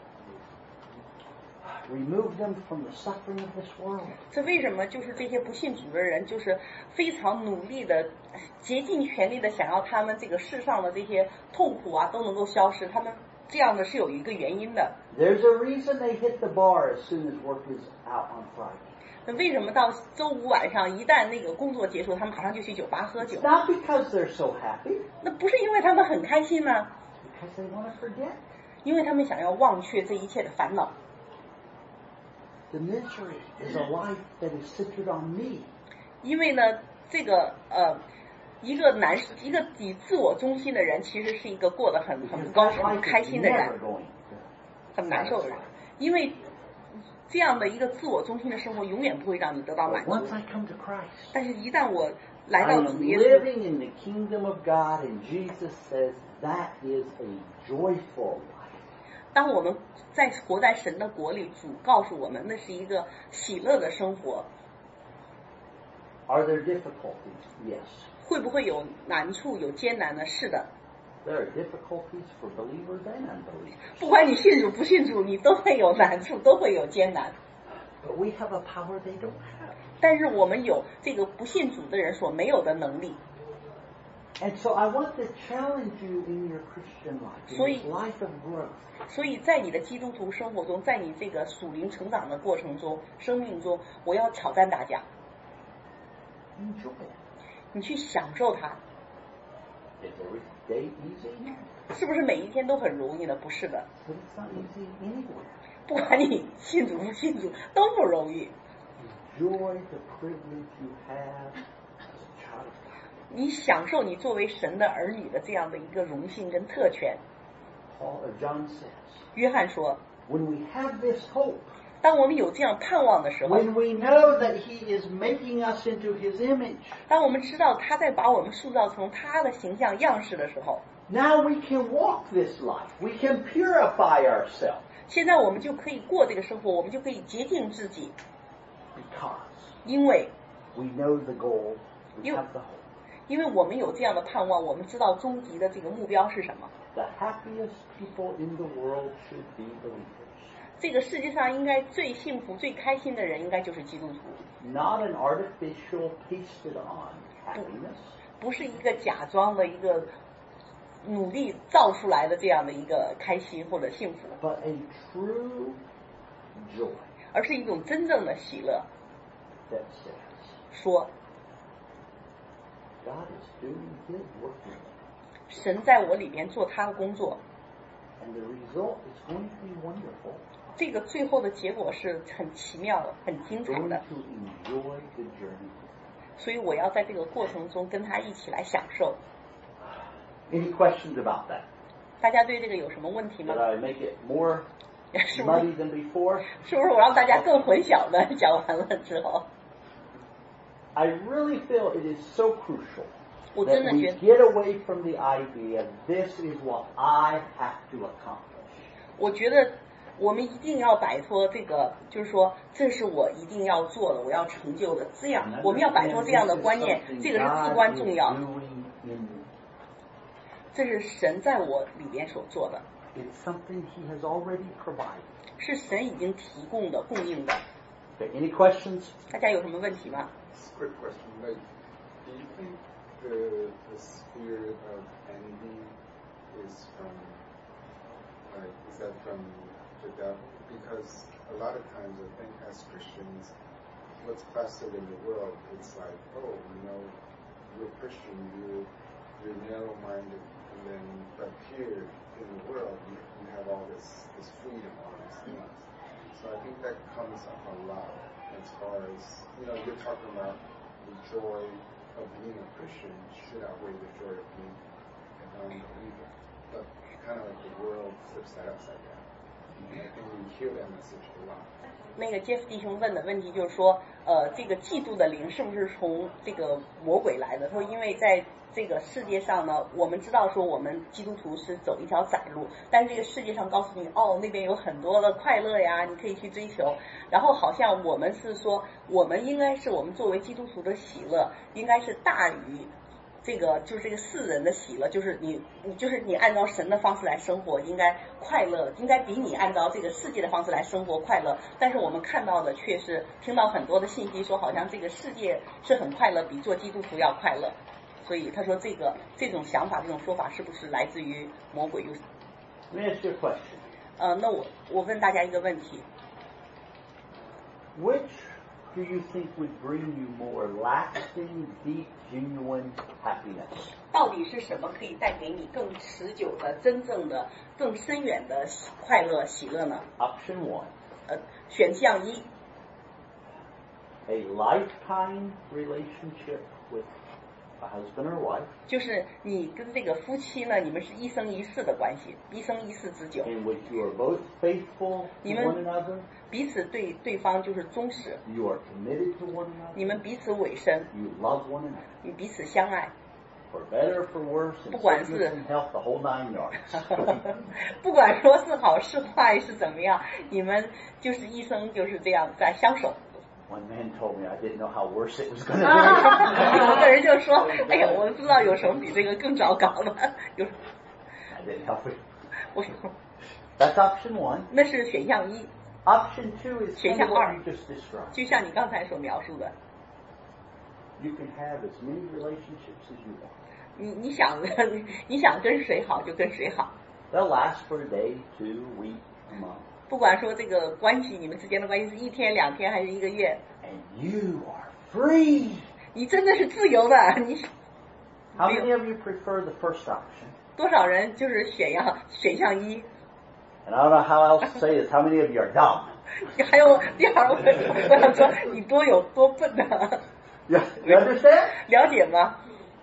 remove them from the suffering of this world.
这为什么就是这些不信主的人，就是非常努力的、竭尽全力的想要他们这个世上的这些痛苦啊都能够消失？他们这样的是有一个原因的。
There's a reason they hit the bar as soon as work is out on Friday.
那为什么到周五晚上一旦那个工作结束，他们马上就去酒吧喝酒？
Not because they're so happy.
那不是因为他们很开心吗？
Because they want to forget.
因为他们想要忘却这一切的烦恼。
The misery is a life that is centered on me.
因为呢，这个呃，一个男一个以自我中心的人，其实是一个过得很很不高兴、很开心的人，很难受的人。因为这样的一个自我中心的生活，永远不会让你得到满足。
Once I come to Christ,
但是，一旦我来
I
到
am
主耶稣，
living in the kingdom of God, and Jesus says that is a joyful life.
当我们在活在神的国里，主告诉我们，那是一个喜乐的生活。
Are there difficulties? Yes.
会不会有难处、有艰难呢？是的。
There are difficulties for believers and unbelievers.
不管你信主不信主，你都会有难处，都会有艰难。
But we have a power they don't have.
但是我们有这个不信主的人所没有的能力。
And so I want to challenge you in your Christian life, in
所以
this life of growth.
所以在你的基督徒生活中，在你这个属灵成长的过程中、生命中，我要挑战大家，
Enjoy it.
你去享受它。
Is every day easy? No.
是不是每一天都很容易呢？不是的，
But it's not easy anywhere.
不管你信主不信主，都不容易。
Enjoy the privilege you have as a child of God.
你享受你作为神的儿女的这样的一个荣幸跟特权。
Paul or John says,
约翰说，
when we have this hope,
当我们有这样盼望的时候，
when we know that He is making us into His image,
当我们知道他在把我们塑造成他的形象样式的时候，
now we can walk this life. We can purify ourselves
现在我们就可以过这个生活，我们就可以洁净自己，
because
因为
we know the goal, we
You-
have the hope.
因为我们有这样的盼望，我们知道终极的这个目标是什么。
The happiest people in the world should be believers.
这个世界上应该最幸福、最开心的人，应该就是基督徒，
Not an artificial pasted on happiness,
不是一个假装的一个努力造出来的这样的一个开心或者幸福，
but a true joy
而是一种真正的喜乐。
that says,
说
God is doing His work in me,
神在我里边做他的工作，
and the result is going to be wonderful.
这个最后的结果是很奇妙的、很精彩
Going
的。
to enjoy the journey.
所以我要在这个过程中跟他一起来享受。
Any questions about that?
大家对这个有什么问题吗
Did？I make it more
是不是
muddy than before?
是不是我让大家更混淆的讲完了之后，
I really feel it is so crucial
我真
that
的
we
觉得，
get away from the idea this is what I have to accomplish.
我觉得我们一定要摆脱这个，就是说这是我一定要做的，我要成就的，这样我们要摆脱这样的观念，这个是至关重要。
Doing in
这是神在我里边所做的，
It's something He has already provided.
是神已经提供的、供应的。
Okay, any questions?
大家有什么问题吗？
Quick question. Like, do you think the the spirit of envy is from, like, is that from the devil? Because a lot of times I think as Christians, what's plastered in the world, it's like, oh, you know, you're Christian, you you're narrow-minded, and then but here in the world, you, you have all this this freedom, all these things. So I think that comes up a lot as far as, you know, you're talking about the joy of being a Christian should outweigh the joy of being an unbeliever. But kind of like the world flips that upside down. and you hear that message a lot.
那个 Jeff 弟兄问的问题就是说，呃，这个嫉妒的灵是不是从这个魔鬼来的？他说，因为在这个世界上呢，我们知道说我们基督徒是走一条窄路，但是这个世界上告诉你，哦，那边有很多的快乐呀，你可以去追求。然后好像我们是说，我们应该是我们作为基督徒的喜乐，应该是大于这个就是这个世人的喜乐，就是你就是你按照神的方式来生活，应该快乐，应该比你按照这个世界的方式来生活快乐。但是我们看到的却是听到很多的信息说，好像这个世界是很快乐，比做基督徒要快乐。所以他说这个这种想法这种说法是不是来自于魔鬼？
Let me ask you a question.
呃，那我我问大家一个问题
Which do you think would bring you more lasting, deep, genuine happiness?
到底是什么可以带给你更持久的、真正的、更深远的快乐、喜乐呢？
Option one,
呃，选项一，
a lifetime relationship with a husband or wife
就是你跟这个夫妻呢，你们是一生一世的关系，一生一世之久，
in which you are both faithful to
你们
one another,
彼此对对方就是忠实，
you are committed to one another,
你们彼此委身，
you love one another,
你彼此相爱，
for better or for worse, in
不管
sickness
是
and health, the whole nine yards.
不管说是好是坏是怎么样，你们就是一生就是这样在相守。
One man told me I didn't know how worse it was going to
有
be.
个人就说：“哎呀，我不知道有什么比这个更糟糕的。”有，
I didn't help it.
我说
That's option one.
那是选项一，
Option two is kind of what
选项二。
you just described.
就像你刚才所描述的，
You can have as many relationships as you want.
你你想你想跟谁好就跟谁好，
They'll last for a day, two, a week, a month.
不管说这个关系，你们之间的关系是一天、两天还是一个月，
And you are free.
你真的是自由的。你
How many of you prefer the first option?
多少人就是选项选项一，
And I don't know how else to say this. How many of you are dumb?
还有第二，我我想说你多有多笨呢、
You, you understand?
了解吗？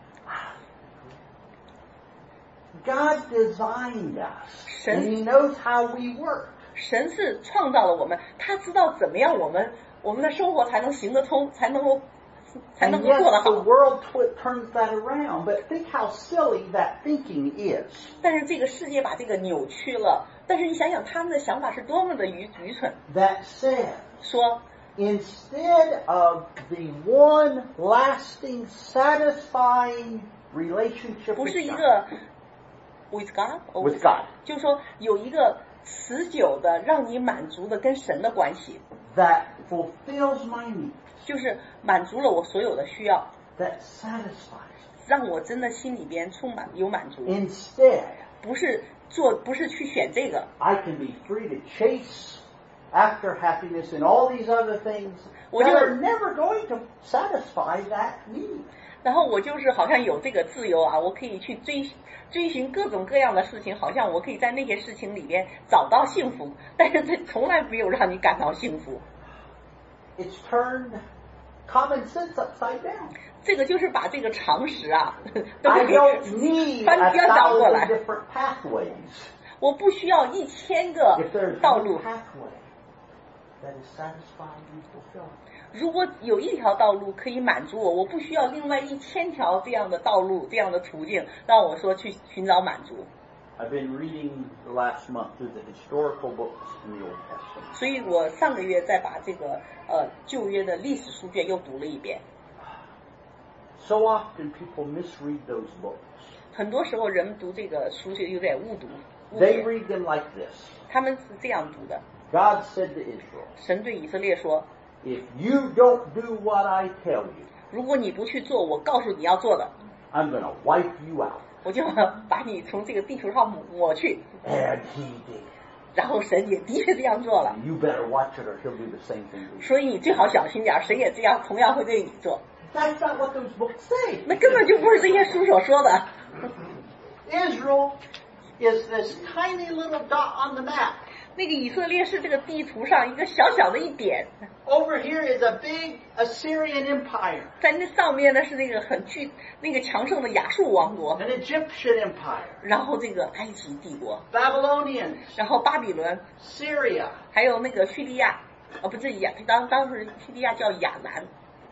God designed us.
神-
And He knows how we work.
神是创造了我们，他知道怎么样我们我们的生活才能行得通，才能够才
And
能够
yes,
做得
the
好。
world tw- turns that around, but think how silly that thinking is.
但是这个世界把这个扭曲了，但是你想想他们的想法是多么的愚愚蠢。
That said,
说
instead of the one lasting, satisfying relationship
不
with
是一
God,
个 with God， or
with God
就是说有一个持久的让你满足的跟神的关系，
that fulfills my needs,
就是满足了我所有的需要，
that satisfies.
让我真的心里边充满有满足，
Instead,
不是做不是去选这个，
I can be free to chase after happiness and all these other things
Well,
that
you-
are never going to satisfy that need.
然后我就是好像有这个自由啊，我可以去追追寻各种各样的事情，好像我可以在那些事情里边找到幸福，但是这从来没有让你感到幸福。
It's turned common sense upside down.
这个就是把这个常识啊，都
I
给
don't need
翻
a
颠倒过
thousand
来。
different pathways.
我不需要一千个
If there's
道
one
路，
pathway that is satisfying and fulfilling.
如果有一条道路可以满足我，我不需要另外一千条这样的道路、这样的途径让我说去寻找满足。
I've been reading the last month through the historical books in the Old Testament.
所以我上个月再把这个呃旧约的历史书卷又读了一遍。
So often people misread those books.
很多时候人们读这个书就有点误读，误
They
解
read them like this.
他们是这样读的。
God said to Israel,
神对以色列说
if you don't do what I tell you,
如果你不去做我告诉你要做的，
I'm going to wipe you out.
我就把你从这个地球上抹去。
And he did.
然后神也的确这样做了，
You better watch it or he'll do the same thing to you.
所以你最好小心点，神也这样同样会对你做。
That's not what those books say.
那根本就不是这些书所说的。
Israel is this tiny little dot on the map.
那个以色列是这个地图上一个小小的一点。
Over here is a big Assyrian empire.
在那上面呢是那个很巨、那个强盛的亚述王国，
An Egyptian empire.
然后这个埃及帝国，
Babylonians.
然后巴比伦，
Syria.
还有那个叙利亚，哦不是亚，当当时叙利亚叫亚兰。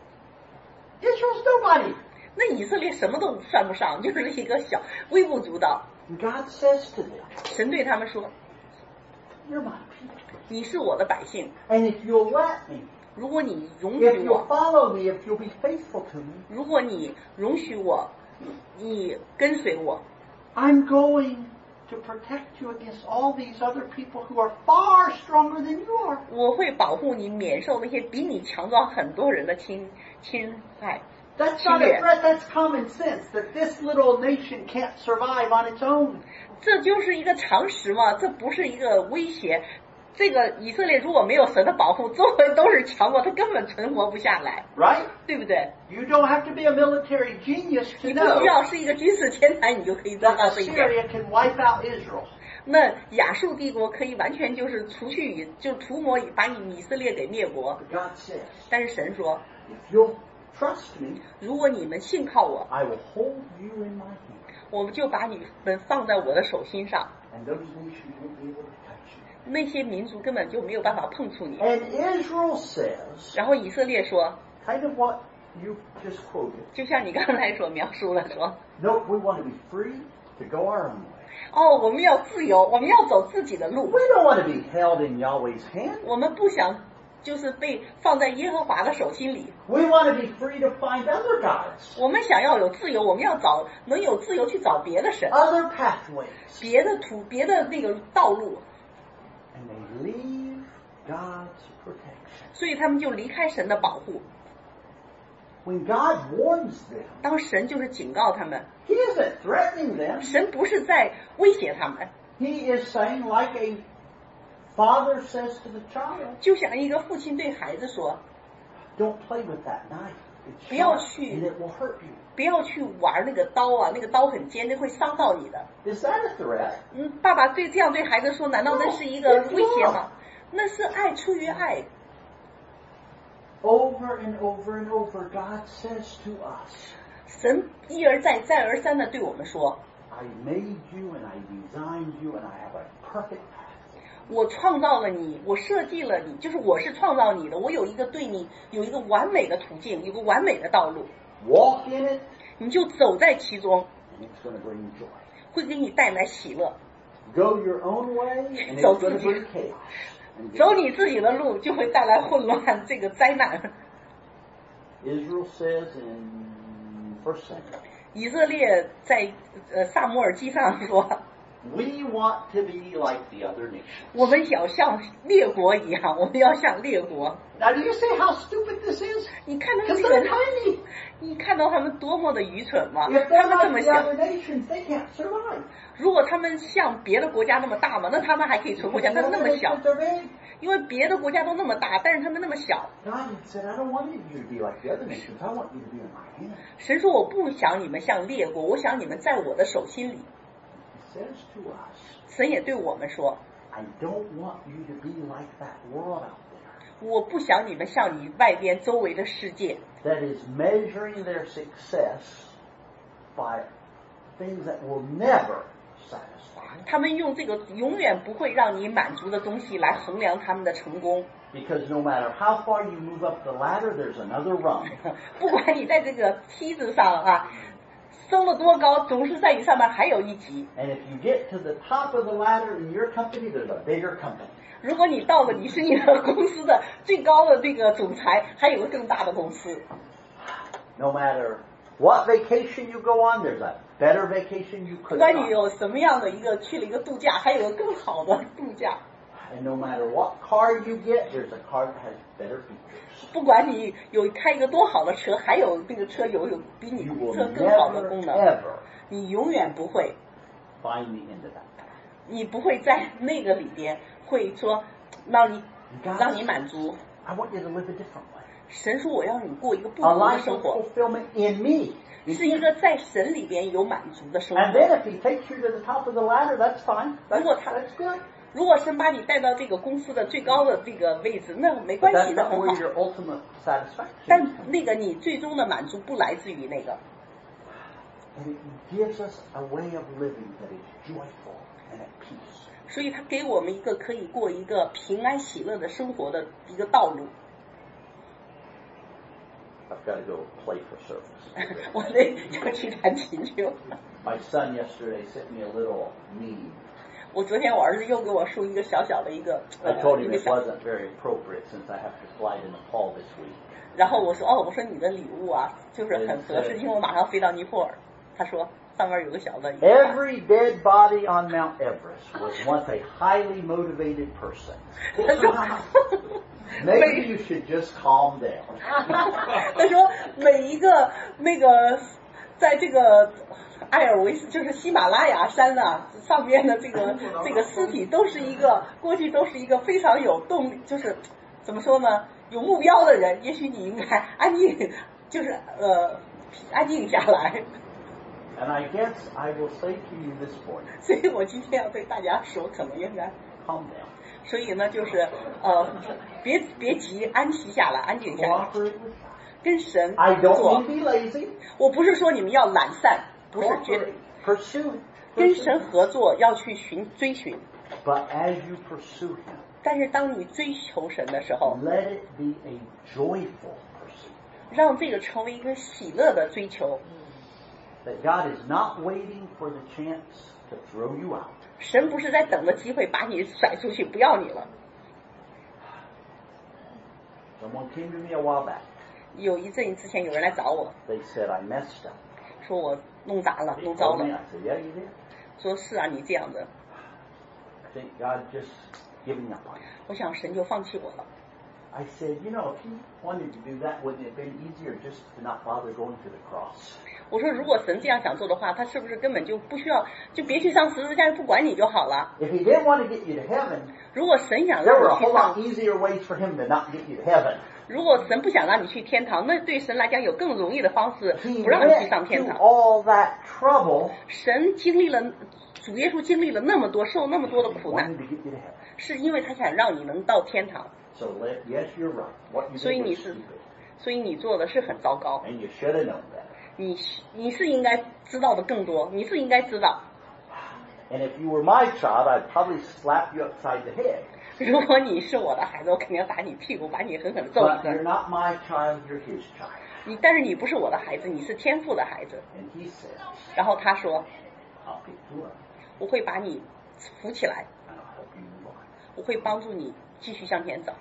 Israel's nobody.
那以色列什么都算不上，就是一个小微不足道。
And God says to them,
神对他们说
you're my people.
你是我的百姓，
And if you'll let me,
如果你容
if
许
you'll
我，
follow me, if you'll be faithful to me,
如果你容许我，你跟随我，
I'm going to protect you against all these other people who are far stronger than you are.
我会保护你免受那些比你强壮很多人的侵侵害。
That's not a threat, that's common sense, that this little nation can't survive on its own.
这就是一个常识嘛，这不是一个威胁。这个以色列如果没有神的保护，周围都是强国，他根本存活不下来，
Right?
对不对？
You don't have to be a military genius to
你不
know
需要是一个军事天才，你就可以做
that
到这一点。
Assyria can wipe out Israel.
那亚述帝国可以完全就是除去，就除魔，把你以色列给灭国。
But God says,
但是神说，
if you'll trust me,
如果你们信靠我，
I will hold you in my hand,
我们就把你们放在我的手心上，
and those nations won't be able to touch you.
那些民族根本就没有办法碰触你。
And Israel says,
然后以色列说，
kind of what you just quoted,
就像你刚才所描述了说，
no, we want to be free to go our own way.
哦，我们要自由，我们要走自己的路，
We don't want to be held in Yahweh's hand.
我们不想就是被放在耶和华的手心里，
We want to be free to find other gods,
我们想要有自由，我们要找能有自由去找别的神，
other pathways.
别的途，别的那个道路，
And they leave God's protection.
所以他们就离开神的保护。
When God warns them,
当神就是警告他们，
He isn't threatening them.
神不是在威胁他们，
He is saying, like a father says to the child,
就像一个父亲对孩子说，
don't play with that knife. It's
不要
sharp
去
and it will hurt you.
不要去玩那个刀啊，那个刀很尖，那会伤到你的。
Is that a threat?
嗯，爸爸对这样对孩子说，难道那是一个威胁吗？那是爱，出于爱。
Over and over and over, God says to us,
神一而再，再而三的对我们说，
I made you and I designed you and I have a perfect path.
我创造了你，我设计了你，就是我是创造你的，我有一个对你有一个完美的途径，有个完美的道路，
Walk in it
你就走在其中，
and it's going to bring joy.
会给你带来喜乐。
Go your own way and it's
走
going
自
to
己
bring chaos. and
走你自己的路，就会带来混乱，这个灾难。
Israel says in First Samuel,
以色列在呃萨摩尔记上说，
we want to be like the other nations.
我们要像列国一样，我们要像列国。
Now, do you see how stupid this is?
你看他
Because
们这
they're
个，
tiny.
你看到他们多么的愚蠢吗？
If
他
they're
们这
like
么
the
小，
other nations, they can't survive.
如果他们像别的国家那么大嘛，那他们还可以存活下，
The
但是那
other
么小
nations，are big.
因为别的国家都那么大，但是他们那么小。
God had said, I don't want you to be like the other nations. I want you to be in my hand.
神说我不想你们像列国，我想你们在我的手心里。
He says to us,
神也对我们说，
I don't want you to be like that world out there
我不想你们像你外边周围的世界，
that is measuring their success by things that will never satisfy.
他们用这个永远不会让你满足的东西来衡量他们的成功。
Because no matter how far you move up the ladder, there's another rung.
不管你在这个梯子上啊升了多高，总是在你上面还有一级。
And if you get to the top of the ladder in your company, there's a bigger company.
如果你到了你是你的公司的最高的这个总裁，还有个更大的公司。
No matter what vacation you go on, there's a better vacation you
不
could
管
have
你
gone.
有什么样的一个去了一个度假，还有个更好的度假。
And no matter what car you get, there's a car that has better features.
不管你有开一个多好的车，还有那个车有有比你
You will
车更好的
never,
功能，
ever
你永远不会，
find the end of that path.
你不会在那个里边会说让你
God
让你满足。
I want you to live a different way.
神说我要你过一个不
A
同的
life
生
of
活，
fulfillment in me.
是一个在神里边有满足的生
And
活。
then if he takes you to the top of the ladder, that's fine. That's,
如果他
that's good.
如果神把你带到这个公司的最高的这个位置，那没
But
关系，
that's
那
not
很
where
好。
your ultimate satisfaction
但
is.
那个你最终的满足不来自于那个，
And it gives us a way of living that is joyful and at peace.
所以他给我们一个可以过一个平安喜乐的生活的一个道路。
I've got to go play for service.
我得就去弹琴去了。
My son yesterday sent me a little meme.
我昨天我儿子又给我说一个小小的一个
I
呃
told
一
him
个
it
小，
wasn't very appropriate since I have to fly to Nepal this week.
然后我说哦，我说你的礼物啊，就是很合适，因为我马上飞到尼泊尔。他说上面有个小的。
Every dead body on Mount Everest was once a highly motivated person.
他说
Maybe you should just calm down.
他说每一个那个在这个艾尔维斯就是喜马拉雅山啊上边的这个这个尸体都是一个过去都是一个非常有动力，就是怎么说呢，有目标的人，也许你应该安静，就是呃安静下来。
And I guess I will say to you this morning,
所以我今天要对大家说，可能应该，
calm down.
所以呢就是呃别别急，安息下来，安静下来，
Cooperate with God.
跟神
I
合
don't
作
mean。be lazy.
我不是说你们要懒散，不是觉得
Cooperate. Pursue.
跟
Pursue.
神合作要去寻追寻，
But as you pursue Him,
但是当你追求神的时候，
let it be a joyful pursuit.
让这个成为一个喜乐的追求。
That God is not waiting for the chance to throw you out.
神不是在等着机会把你甩出去，不要你了。
Someone came to me a while back.
有一阵之前有人来找我，
They said I messed up.
说我弄砸了，
They
弄糟
told me.
了。
I said, yeah, you did.
说是啊，你这样的，
I think God just giving up on you.
我想神就放弃我了。
I said, you know, if He wanted to do that, wouldn't it have been easier just to not bother going to the cross?
我说如果神这样想做的话，他是不是根本就不需要，就别去上十字架，不管你就好了？
If He didn't want to get you to heaven,
如果神想
there
让
were a
你去
whole
上
lot，easier ways for Him to not get you to heaven.
如果神不想让你去天堂，那对神来讲有更容易的方式，
He
不让你去
went
上天
to
堂。
all that trouble.
神经历了，主耶稣经历了那么多，受那么多的
He
苦难，
wanted to get you to heaven.
是因为他想让你能到天堂。
So let, yes, you're right. What you
所以
did
你
was
是，
stupid,
所以你做的是很糟糕。
and you should have known that.
你你是应该知道的更多，你是应该知道。
And if you were my child, I'd probably slap you upside the head.
如果你是我的孩子，我肯定要打你屁股，把你狠狠的揍一
But you're
顿。
not my child, you're His child.
你但是你不是我的孩子，你是天父的孩子。
And He said,
然后他说，
I'll pick you up
我会把你扶起来，
and I'll help you move on.
我会帮助你继续向前走。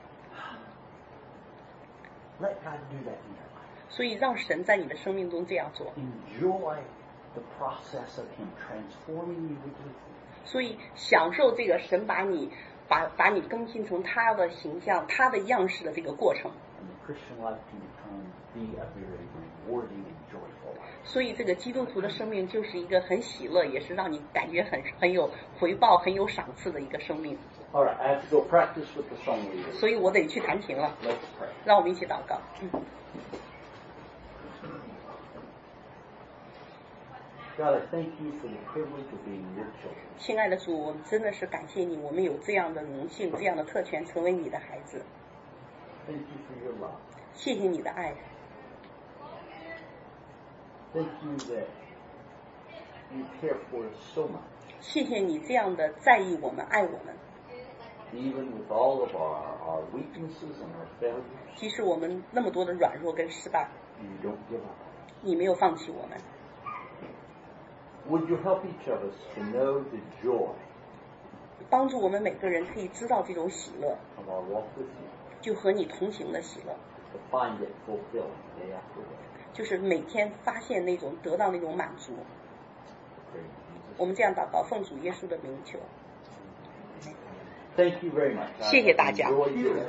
Let God do that in your life.
所以让神在你的生命中这样做。
Enjoy the process of Him transforming you into His image.
所以享受这个神把你把把你更新成他的形象、他的样式的这个过程。
And the Christian life can become be a very rewarding and joyful life.
所以这个基督徒的生命就是一个很喜乐，也是让你感觉很很有回报、很有赏赐的一个生命。
All right, I have to go practice with the song leader.
所以我得去弹琴了。
Let's pray.
让我们一起祷告。嗯
God, I thank you for the privilege of being your children.
亲爱的主，我们真的是感谢你，我们有这样的荣幸、这样的特权，成为你的孩子。
Thank you for your love.
谢谢你的爱，
Thank you that you care for us so much.
谢谢你这样的在意我们、爱我们。
Even with all of our, our weaknesses and our failures,
即使我们那么多的软弱跟失败，
you don't give up.
你没有放弃我们。
Would you help each of us to know the joy
帮助我们每个人可以知道这种喜乐，
of our walk with you,
就和你同行的喜乐，
to find it fulfilling day after day?
就是每天发现那种得到那种满足。
Pray in Jesus'
我们这样祷告，奉主耶稣的名求。
Thank you very much.
谢谢大家。
Enjoy your